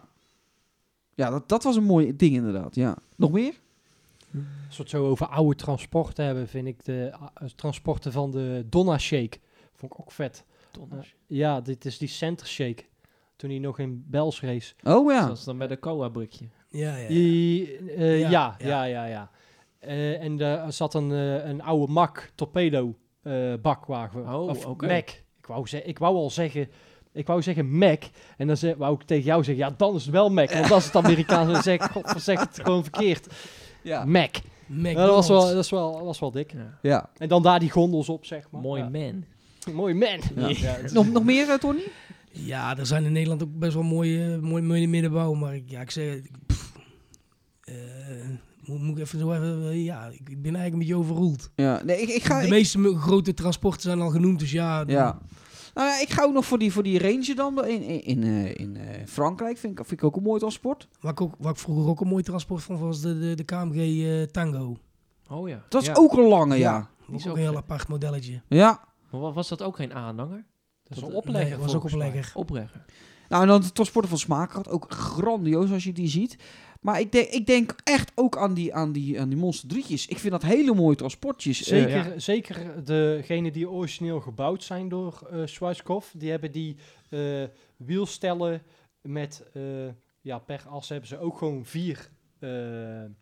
ja dat, dat was een mooi ding inderdaad, ja. Nog meer? Als we het zo over oude transporten hebben, vind ik de uh, transporten van de Donna Shake. Vond ik ook vet. Tonners. Ja, dit is die Center Shake. Toen hij nog in Bels race. Oh ja. Zoals dan met een coa-brikje. Ja, ja. Die, eh, Ja, ja, ja. ja, ja, ja. Eh, en er zat een, eh, een oude Mack torpedo eh, bakwagen. Oh, of oké. Mac. Ik wou, ze- ik wou al zeggen... Ik wou zeggen Mac. En dan ze- wou ik tegen jou zeggen... Ja, dan is het wel Mac. Want dat is het Amerikaans. Dan zeg ik... God, dan zeg ik het gewoon verkeerd. Ja. Mac. Ja, dat, was wel, dat, is wel, dat was wel dik. Ja. ja. En dan daar die gondels op, zeg maar. Mooi Ja. man. Mooi man. Ja. Ja, het is- Nog, nog meer, eh, Tony? Ja, er zijn in Nederland ook best wel mooie, mooie, mooie middenbouw. Maar ik, ja, ik zeg... ik- pff, eh, moet, moet ik even zo even... eh, ja, ik, ik ben eigenlijk een beetje overroeld. Ja, nee, ik, ik ga... De ik- meeste mo- grote transporten zijn al genoemd, dus ja... dan- Ja. Nou ja, ik ga ook nog voor die, voor die Ranger dan in, in, in, eh, in eh, Frankrijk. Vind ik, vind ik ook een mooi transport. Wat ik, ook, wat ik vroeger ook een mooi transport vond, was de, de, de K M G eh, Tango. Oh ja. Dat is ja. ook een lange, ja. Ja. Die is Ook ook een heel vet. apart modelletje. Ja. Maar wa- was dat ook geen aanhanger? Dat is een Dat- oplegger. Nee, was ook volgens mij. oplegger. Oplegger. Nou, en dan de transporten van Smaakrat. Ook grandioos als je die ziet. Maar ik denk, ik denk echt ook aan die, aan, die, aan die Monster drietjes. Ik vind dat hele mooie transportjes. Eh, Zeker, zeker degene die origineel gebouwd zijn door uh, Schwarzkopf. Die hebben die eh, wielstellen met... eh, ja, per as hebben ze ook gewoon vier eh, eh,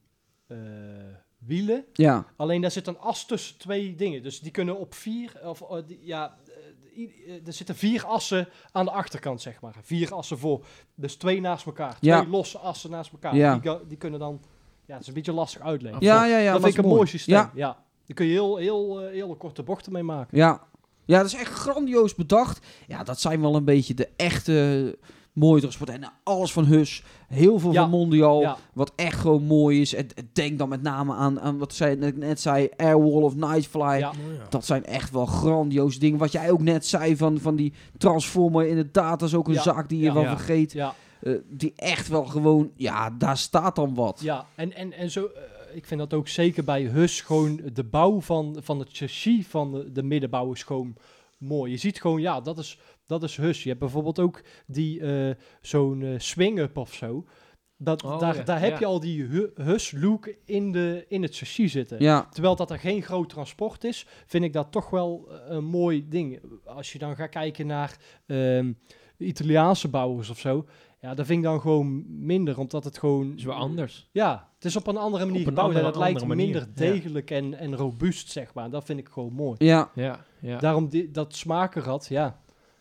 wielen. ja. Alleen daar zit een as tussen twee dingen. Dus die kunnen op vier... Of, eh, die, ja, eh, i- eh, er zitten vier assen aan de achterkant, zeg maar. Vier assen voor. Dus twee naast elkaar. Ja. Twee losse assen naast elkaar. Ja. Die, ga- die kunnen dan... Ja, het is een beetje lastig uitleggen. Ja, ja, ja. dat was vind ik een mooi systeem. Ja. Ja. Daar kun je heel, heel, eh, hele korte bochten mee maken. Ja. Ja, dat is echt grandioos bedacht. Ja, dat zijn wel een beetje de echte mooie transporten. En alles van Hus. Heel veel Ja. van Mondial. Ja. Wat echt gewoon mooi is. En en denk dan met name aan, aan wat zij net, net zei. Airwall of Nightfly. Ja. Oh, ja. Dat zijn echt wel grandioze dingen. Wat jij ook net zei van, van die Transformer. Inderdaad, dat is ook een Ja. zaak die je Ja. wel Ja. vergeet. Ja, Eh, die echt wel gewoon... Ja, daar staat dan wat. ja. En, en, en zo, eh, ik vind dat ook zeker bij Hus gewoon de bouw van, van het chassis van de, de middenbouw is gewoon mooi. Je ziet gewoon, ja, dat is, dat is Hus. Je hebt bijvoorbeeld ook die eh, zo'n eh, swing-up of zo. Dat, Oh, daar ja. daar heb Ja. je al die hu- Hus-look in, de, in het chassis zitten. Ja, Terwijl dat er geen groot transport is, vind ik dat toch wel eh, een mooi ding. Als je dan gaat kijken naar ehm, Italiaanse bouwers of zo, ja, dat vind ik dan gewoon minder, omdat het gewoon... Dat is wel anders. Ja, het is op een andere manier Op een gebouwd en andere- het lijkt andere manier, minder ja. degelijk en, en robuust, zeg maar. Dat vind ik gewoon mooi. ja. Ja, ja. Daarom die, dat smakenrad, ja.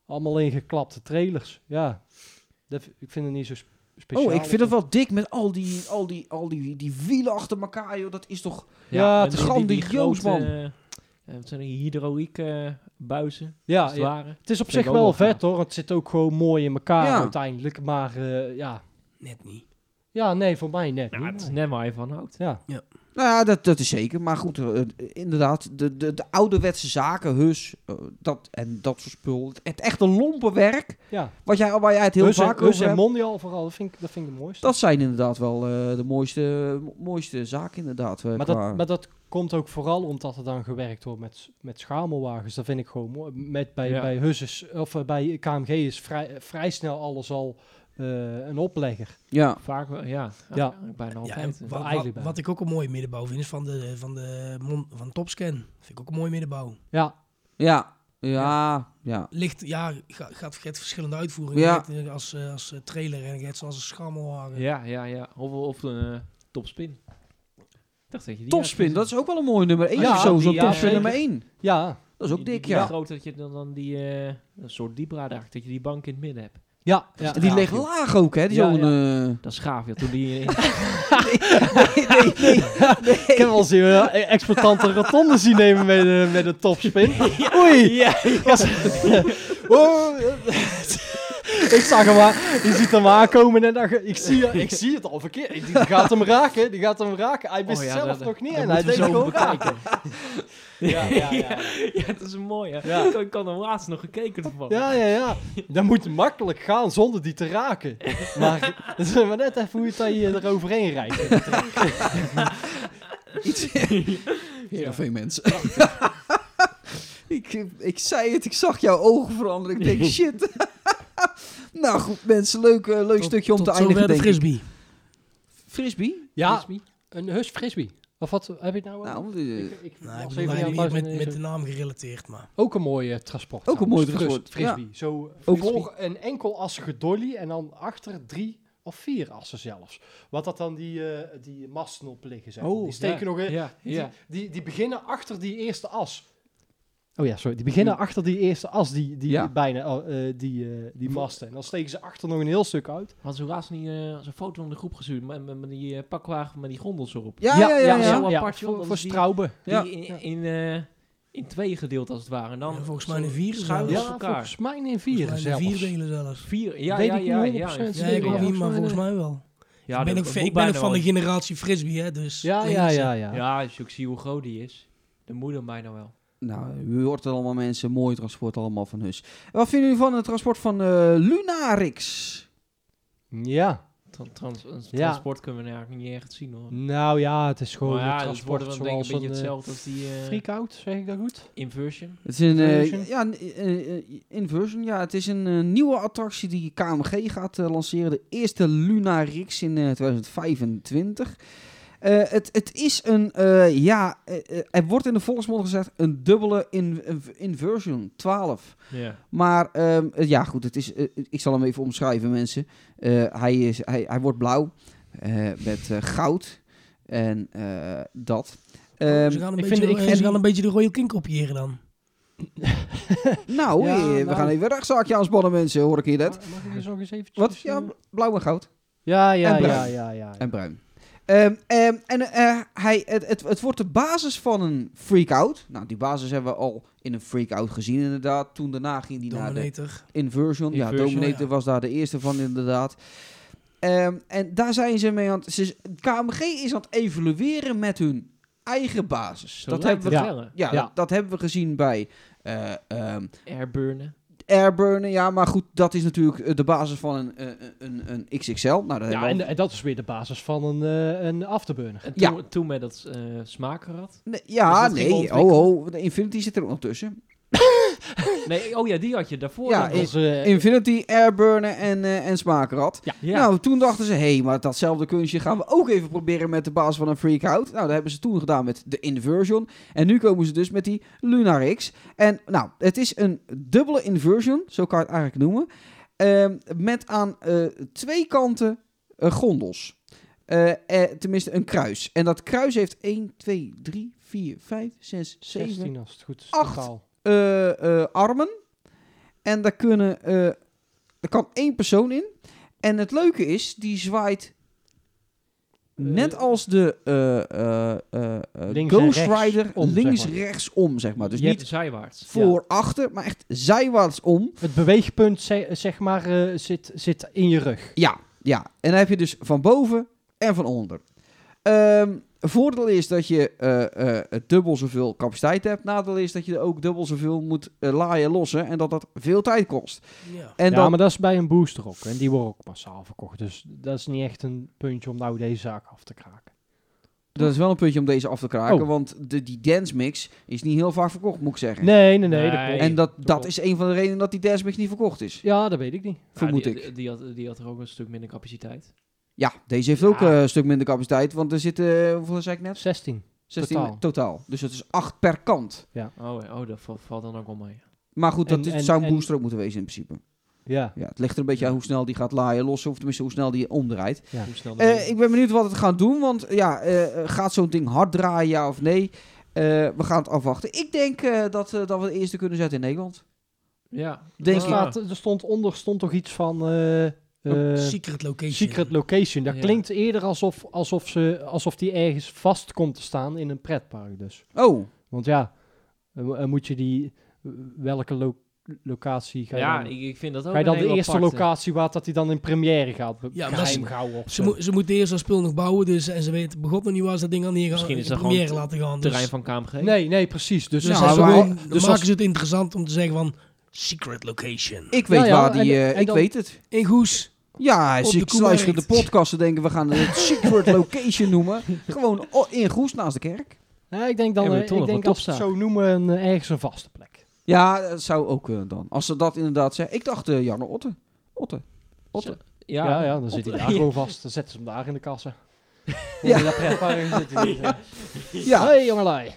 allemaal ingeklapte trailers. Ja, dat, ik vind het niet zo sp- speciaal. Oh, ik vind het wel dik met al die, al die, al die, die wielen achter elkaar, joh. Dat is toch... Ja, het is grandioos, man. Uh, wat zijn die hydrauliek uh, buizen? Ja, als het, ja. ware. Het is op Vind ik zich ook wel wel vet gaaf. hoor. Het zit ook gewoon mooi in elkaar Ja. uiteindelijk. Maar uh, ja. Net niet. Ja, nee, voor mij net Nou, niet. het is nee. net waar je van houdt. Ja. Nou ja, dat, dat is zeker. Maar goed, uh, inderdaad, de, de, de ouderwetse zaken, hus, uh, dat, en dat soort spul. Het, het echte lompenwerk, Ja. wat jij, waar jij het heel Hus en- vaak Hus over en hebt. Mondial vooral, dat vind ik, dat vind ik het mooiste. Dat zijn inderdaad wel uh, de mooiste, mooiste zaken, inderdaad. Uh, maar, qua- dat, maar dat komt ook vooral omdat er dan gewerkt wordt met, met schamelwagens. Dat vind ik gewoon mooi. Met, bij, Ja. bij Hus is, of uh, bij K M G is vrij, vrij snel alles al uh, een oplegger. Ja. Vaak wel, ja. Ja. Eigenlijk bijna Ja, altijd. en Ja, wat, eigenlijk wat, bij. wat ik ook een mooie middenbouw vind, is van de, van de mon, van Topscan. Vind ik ook een mooie middenbouw. Ja, Ja. Ja. Ja. Ligt, ja, ga- gaat, gaat verschillende uitvoeringen. Ja. Je hebt, uh, als, uh, als uh, trailer en je hebt zoals een schammelwagen. ja, ja, ja. Of, of een uh, topspin. Ik dacht dat je die Topspin, dat is ook wel een mooie nummer één. Ja, of zo, zo'n die- ja, topspin zeker. nummer één. ja, Dat is ook Die- dik, die, ja. Die groot dat je dan, dan die, uh, een soort diepraad eigenlijk, dat je die bank in het midden hebt. ja. ja. En die gaaf, ligt joh. laag ook, hè? Die Ja, zo'n... ja. uh, Dat is gaaf, ja. Toen die... in- nee, nee, nee. Ik heb wel eens een uh, exploitante rotonde zien nemen met, uh, met een topspin. Oei! ja, Oh, ik zag hem aan, je ziet hem aankomen en dan, ge- ik, zie, ik zie het al verkeerd. Ik, die gaat hem raken, die gaat hem raken. Hij wist Oh ja, het zelf dat- nog niet dat en hij moeten we deed zo gewoon raken. bekijken. Ja, ja, ja. ja, dat is een mooie. Ja. Ik, ik had hem laatst nog gekeken ervan. Ja, ja, ja. Dat moet makkelijk gaan zonder die te raken. Maar het is maar net even hoe je het dan je eroverheen rijdt. Iets... Heerenveen, mensen. ik, ik zei het, ik zag jouw ogen veranderen. Ik denk, shit. Nou goed, mensen, leuk, uh, leuk Tot- stukje om tot te eindigen, zover de denk ik. frisbee. Frisbee? Ja, Frisbee? een Hus Frisbee. Of wat heb je het nou over? Nou, uh, Ik- ik Nou, ik was bedoel, even aan het hij niet luisteren met, en met zo. de naam gerelateerd, maar... Ook een mooie transport. Ook een trouwens. mooi transport, Fris- Frisbee. Zo Ook volg een enkelassige dolly en dan achter drie of vier assen zelfs. Wat dat dan die, uh, die masten op liggen zijn. Oh, die steken ja, nog in. ja, Die, ja. die, die beginnen achter die eerste as. Oh ja, sorry. Die beginnen achter die eerste as, die, die Ja. bijna, uh, die, uh, die masten. En dan steken ze achter nog een heel stuk uit. Had zo laatst niet uh, zo'n foto in de groep gestuurd met, met, met die uh, pakwagen met die gondels erop. ja, ja, ja. ja, zo apart, joh. voor, Dat voor is die- Straube. Ja. Die in, in, uh, in twee gedeeld als het ware. En dan Ja, volgens mij zo in vier schuin zelfs. op Ja, elkaar. volgens mij in Volgens vier mij zelfs. vier delen zelfs. Vier, ja, Weet ja, ik ja, niet ja. honderd procent in Ja, ik vier, ook ja. niet, maar volgens volgens mij mij wel. Ja, ik ben dat- ook, dat ik moet ben ook bijna van de wel. generatie frisbee, hè, dus... Ja, weet ja, je, ja, ja. Ja, als je ook ziet hoe groot die is. Dan moet hem bijna wel. Nou, u hoort het allemaal, mensen. Mooi transport allemaal van Hus. Wat vinden jullie van het transport van uh, Lunarix? Ja. Tra- trans- een Ja. transport kunnen we eigenlijk niet echt zien hoor. Nou ja, het is gewoon Maar een ja, dat transport wordt dan denk ik zoals een beetje een uh, hetzelfde als die uh, freak-out, zeg ik dat goed? inversion. Het is een uh, Inversion? ja, een, uh, uh, inversion. Ja, het is een uh, nieuwe attractie die K M G gaat uh, lanceren. De eerste Lunarix in uh, twintig vijfentwintig. Uh, het, het is een, uh, ja, uh, uh, er wordt in de volksmond gezegd een dubbele in, in, inversion, twaalf. Ja. Maar um, uh, ja, goed, het is, uh, ik zal hem even omschrijven, mensen. Uh, hij, is, hij, hij wordt blauw uh, met uh, goud en uh, dat. Um, ze gaan een, ik beetje, vind- ik eh, vind ze gaan die- een beetje de Royal King kopiëren dan. nou, Ja, eh, we nou. gaan even een rechtszaakje aanspannen, mensen, hoor ik hier net. Mag mag ik eens nog eens eventjes... Wat? Ja, eh, blauw en goud. ja, ja, en ja, bruin. ja, ja. En bruin. Um, um, en uh, hij, het, het, het wordt de basis van een freak-out. Nou, die basis hebben we al in een freak-out gezien inderdaad. Toen daarna ging die naar de Dominator. inversion. Ja, Inversion, Dominator ja. was daar de eerste van inderdaad. Um, en daar zijn ze mee aan het... Ze, K M G is aan het evalueren met hun eigen basis. Zo Dat lijkt hebben, we, het wel, hè? ja, Ja. Dat, dat hebben we gezien bij uh, um, Airburnen. Airburnen. Ja, maar goed, dat is natuurlijk uh, de basis van een, uh, een, een X X L. Nou, dat Ja, hebben we en, al- en dat is weer de basis van een, uh, een afterburner. En Ja. toen, toen met dat uh, smakenrad. Nee, Dus ja, dat ging nee. ontwikkelen. Oh, oh, de Infinity zit er ook nog tussen. Nee, oh ja, die had je daarvoor. Ja, dan Dat nog. was, uh, Infinity, Airburnen en, uh, en Smakenrad. ja. ja. Nou, toen dachten ze, hé, hey, maar datzelfde kunstje gaan we ook even proberen met de basis van een freak-out. Nou, dat hebben ze toen gedaan met de Inversion. En nu komen ze dus met die Lunarix. En nou, het is een dubbele Inversion, zo kan je het eigenlijk noemen. Um, met aan uh, twee kanten uh, gondels. Uh, eh, tenminste, een kruis. En dat kruis heeft één, twee, drie, vier, vijf, zes, zeven... zestien als het goed is. acht. totaal. Uh, uh, armen. En daar, kunnen, uh, daar kan één persoon in. En het leuke is, die zwaait net als de uh, uh, uh, uh, Links Ghost en rechts Rider om, links zeg maar. rechts om, zeg maar. Dus Je hebt niet zijwaarts. voor achter, maar echt zijwaarts om. Het beweegpunt ze- zeg maar uh, zit, zit in je rug. Ja, ja. En dan heb je dus van boven en van onder. Um, voordeel is dat je uh, uh, dubbel zoveel capaciteit hebt. Nadeel is dat je ook dubbel zoveel moet uh, laaien lossen en dat dat veel tijd kost. Ja. En ja, dan, maar dat is bij een booster ook. En die worden ook massaal verkocht. Dus dat is niet echt een puntje om nou deze zaak af te kraken. dat is wel een puntje om deze af te kraken, Oh. want de, die dance mix is niet heel vaak verkocht, moet ik zeggen. Nee, nee, nee. dat Nee. klopt. En dat, dat dat klopt. is een van de redenen dat die dance mix niet verkocht is. Ja, dat weet ik niet. Vermoed Ja, ik. die, Die had, die had er ook een stuk minder capaciteit. Ja, deze heeft Ja. ook uh, een stuk minder capaciteit, want er zitten, uh, hoeveel zei ik net? zestien. zestien totaal. totaal. Dus het is acht per kant. Oh, ja, oh dat val- valt dan ook wel mee. Maar goed, dat En- is, en- zou een en- booster ook moeten wezen in principe. Ja. Ja, het ligt er een beetje aan hoe snel die gaat laaien lossen, of tenminste hoe snel die omdraait. Ja. Hoe snel Uh, ik ben benieuwd wat het gaat doen, want ja, uh, gaat zo'n ding hard draaien, ja of nee? Uh, we gaan het afwachten. Ik denk uh, dat, uh, dat we het eerste kunnen zetten in Nederland. Ja. Denk er, ik. staat, er stond onder stond toch iets van uh, uh, Secret location. secret location. Dat Ja. klinkt eerder alsof, alsof, ze, alsof die ergens vast komt te staan in een pretpark dus. Oh, Want ja, uh, uh, moet je die... uh, welke lo- locatie ga je Ja, dan... ik, ik vind dat ook Ga je dan een de hele eerste aparte. locatie waar dat hij dan in première gaat? Be- Ja, maar geheim ze- houden of Ze, zo. mo- ze moeten eerst dat spul nog bouwen, dus, en ze weten begot nog niet waar ze dat ding aan neer gaan. Misschien is in dat première gewoon laten gaan. Terrein Dus, van K M G. Nee, nee, precies. Dus, dus, Ja, als ze maar- gewoon- dan dus maken als- ze het interessant om te zeggen van secret location. ik weet Ja, ja, waar die... en- uh, en ik dan- weet het. In Goes. Ja, Op als de ik luister de Koemarkt. podcast te denken, we gaan het secret location noemen. Gewoon o- in Goes naast de kerk. Ja, ik denk dan, Ja, maar eh, toch ik nog denk wel als ze het topzaak. zo noemen, een, eh, ergens een vaste plek. Ja, dat zou ook uh, dan. Als ze dat inderdaad zeggen. Ik dacht uh, Janne Otte. Otte. Otte. Ja, Ja, ja, dan zit hij op- daar gewoon vast. Dan zetten ze hem daar in de kassen. Ja. Ja. In dat pretpark zit hij niet, eh. Ja. Hey jongelui.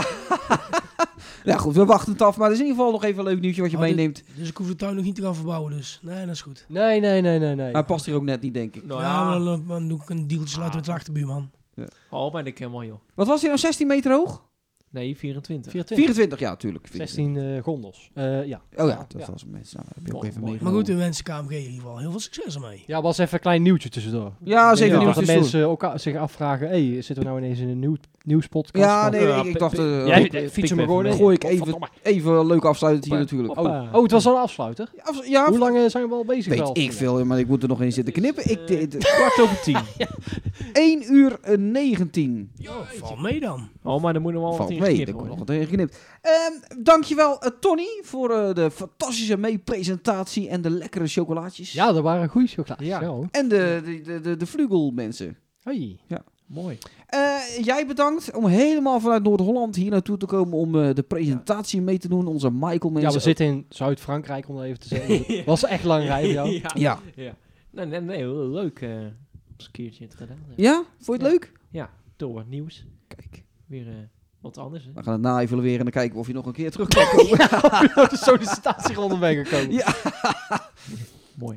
Ja, goed, we wachten het af. Maar er is in ieder geval nog even een leuk nieuwtje wat je Oh, dit- meeneemt. Dus ik hoef de tuin nog niet te gaan verbouwen, dus. Nee, dat is goed. Nee, nee, nee, nee, nee. Hij past hier ook net niet, denk ik. Nou ja, ja, maar dan, dan doe ik een dealtje sluiten met de achterbuurman. oh, maar ik ken wel, joh. Wat was hij nou, zestien meter hoog? Nee, vierentwintig. vierentwintig. vierentwintig, ja, tuurlijk. zestien eh, gondels. Eh, ja. Oh ja, dat Ja. was mensen. Nou, dat heb je ook Mooi, even mooi. meegenomen. Maar goed, we wensen K M G in ieder geval heel veel succes ermee. Ja, was even een klein nieuwtje tussendoor. Ja, Ik zeker denk nieuws dat tussendoor. mensen ook a- zich afvragen, hey, zitten we nou ineens in een nieuw, nieuwspodcast? Ja, van- nee, Ja, ik, ik pi- dacht, pi- uh, Jij pik- fiets pik hem er even gewoon mee. in. gooi ik Oh, even, verdomme. even leuk afsluitend hier Hoppa. natuurlijk. Hoppa. Oh, Oh, het was al een afsluiter. ja, af- ja, Hoe lang eh, zijn we al bezig? weet wel? ik veel, maar ik moet er nog in zitten knippen. Ik, de, de, Kwart over tien. één uur en negentien. Val mee dan. Oh, maar dan moet er wel wat Valt in mee, geknipt er komt nog worden. wat in geknipt. Ehm, dankjewel uh, Tony voor uh, de fantastische mee-presentatie en de lekkere chocolaatjes. Ja, dat waren goede chocolaatjes. Ja. Ja. hoor. En de, de, de, de, de vlugelmensen. Hey. Mooi. Eh, jij bedankt om helemaal vanuit Noord-Holland hier naartoe te komen om uh, de presentatie mee te doen. Onze Michael mensen. Ja, we zitten in Zuid-Frankrijk, om dat even te zeggen. Het was echt lang rijden, jou. Ja. Ja. ja. Nee, nee, nee, heel leuk. eh eens een keertje het gedaan. Ja? Vond je het leuk? Ja, door wat nieuws. Kijk. Weer eh, wat anders, hè? We gaan het na evalueren en dan kijken of je nog een keer terug kan komen. De sollicitatieronde ben gekomen. Ja. Mooi.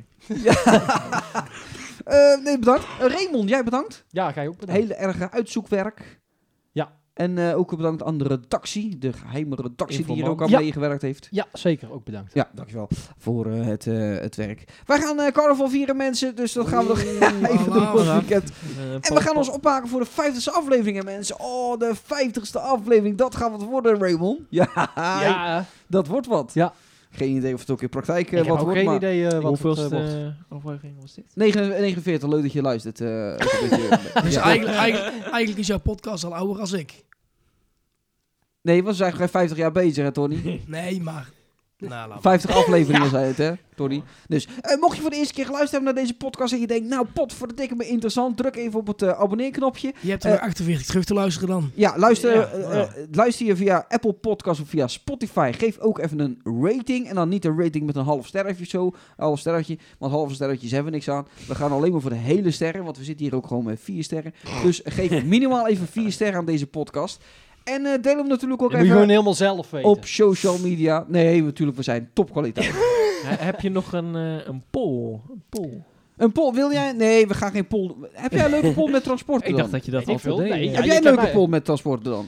Eh, nee, bedankt. Uh, Raymond, jij bedankt. Ja, ga je ook bedankt. Hele erge uitzoekwerk. Ja. En eh, ook bedankt aan de redactie, de geheime redactie die hier ook aan Ja. meegewerkt heeft. Ja, zeker. Ook bedankt. Ja, dankjewel voor eh, het, eh, het werk. Wij gaan eh, carnaval vieren, mensen, dus dat gaan we nog even doen voor het weekend. Eh, En we gaan ons opmaken voor de vijftigste aflevering, hè, mensen. Oh, de vijftigste aflevering, dat gaat wat worden, Raymond. Ja, Ja, dat wordt wat. Ja. Geen idee of het ook in praktijk eh, ik heb wat ook wordt, geen maar idee eh, wat Hoeveelste het eh, wordt. uh, aflevering was dit? negenenveertig, leuk dat je luistert. eh, ook een beetje, Dus ja. eigenlijk, eigenlijk, eigenlijk is jouw podcast al ouder als ik. Nee, we zijn gewoon vijftig jaar bezig, hè, Tony? Nee, maar... Nou, laat maar. vijftig afleveringen, zei het, hè, Tony? Dus, eh, mocht je voor de eerste keer geluisterd hebben naar deze podcast en je denkt, nou, pot voor de dikke me interessant, druk even op het uh, abonneerknopje. Je hebt er Eh, nog achtenveertig terug te luisteren dan. Ja, luister, Ja, eh, ja. eh, luister je via Apple Podcasts of via Spotify. Geef ook even een rating. En dan niet een rating met een half sterretje of zo. Een half sterretje. Want halve sterretjes hebben we niks aan. We gaan alleen maar voor de hele sterren. Want we zitten hier ook gewoon met vier sterren. Dus geef minimaal even vier sterren aan deze podcast. En eh, deel hem natuurlijk ook Dat moet je even gewoon helemaal zelf weten. op social media. Nee, natuurlijk, we zijn topkwaliteit. He- heb je nog een, uh, een poll? Een poll? Een poll, wil jij? Nee, we gaan geen poll. Heb jij een leuke poll met transporten Ik dan? dacht dat je dat Weet ik altijd veel. deed. Nee, eh. ja, Heb je jij een kan leuke mij- poll met transporten dan?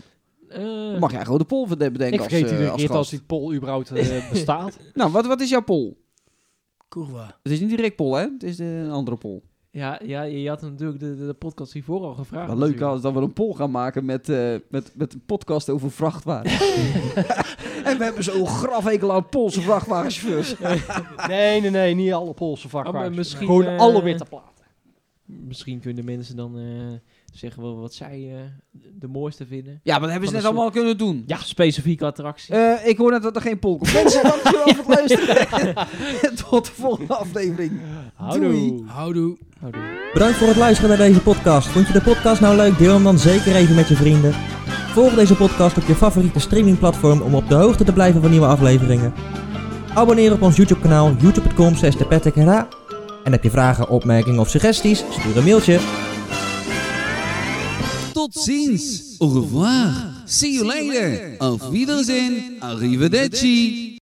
Eh, Mag jij gewoon de poll bedenken Ik als, vergeet eh, iedere als keer gast? als die poll überhaupt uh, bestaat. Nou, wat, wat is jouw poll? Curva. Het is niet die Rick poll, hè? Het is de, een andere poll. ja, ja, je had natuurlijk de, de, de podcast hiervoor al gevraagd. Wel leuk natuurlijk. als dat we een poll gaan maken met, uh, met, met een podcast over vrachtwagens. En we hebben zo'n grafhekel aan Poolse vrachtwagenchauffeurs. Nee, nee, nee, niet alle Poolse Oh, maar vakwagens. misschien, Gewoon eh, alle witte platen. Misschien kunnen mensen dan uh, zeggen wel wat zij uh, de mooiste vinden. Ja, maar dat hebben ze Van net een allemaal kunnen doen. Ja, specifieke attractie. Uh, ik hoor net dat er geen poll komt. Mensen, dankjewel voor het luisteren. Tot de volgende aflevering. Doei. Houdoe. Houdoe. Bedankt voor het luisteren naar deze podcast. Vond je de podcast nou leuk? Deel hem dan zeker even met je vrienden. Volg deze podcast op je favoriete streamingplatform om op de hoogte te blijven van nieuwe afleveringen. Abonneer op ons YouTube kanaal youtube punt com slash de Patrick en Ra. En heb je vragen, opmerkingen of suggesties? Stuur een mailtje. Tot ziens. Au revoir. See you later. Auf Wiedersehen. Arrivederci.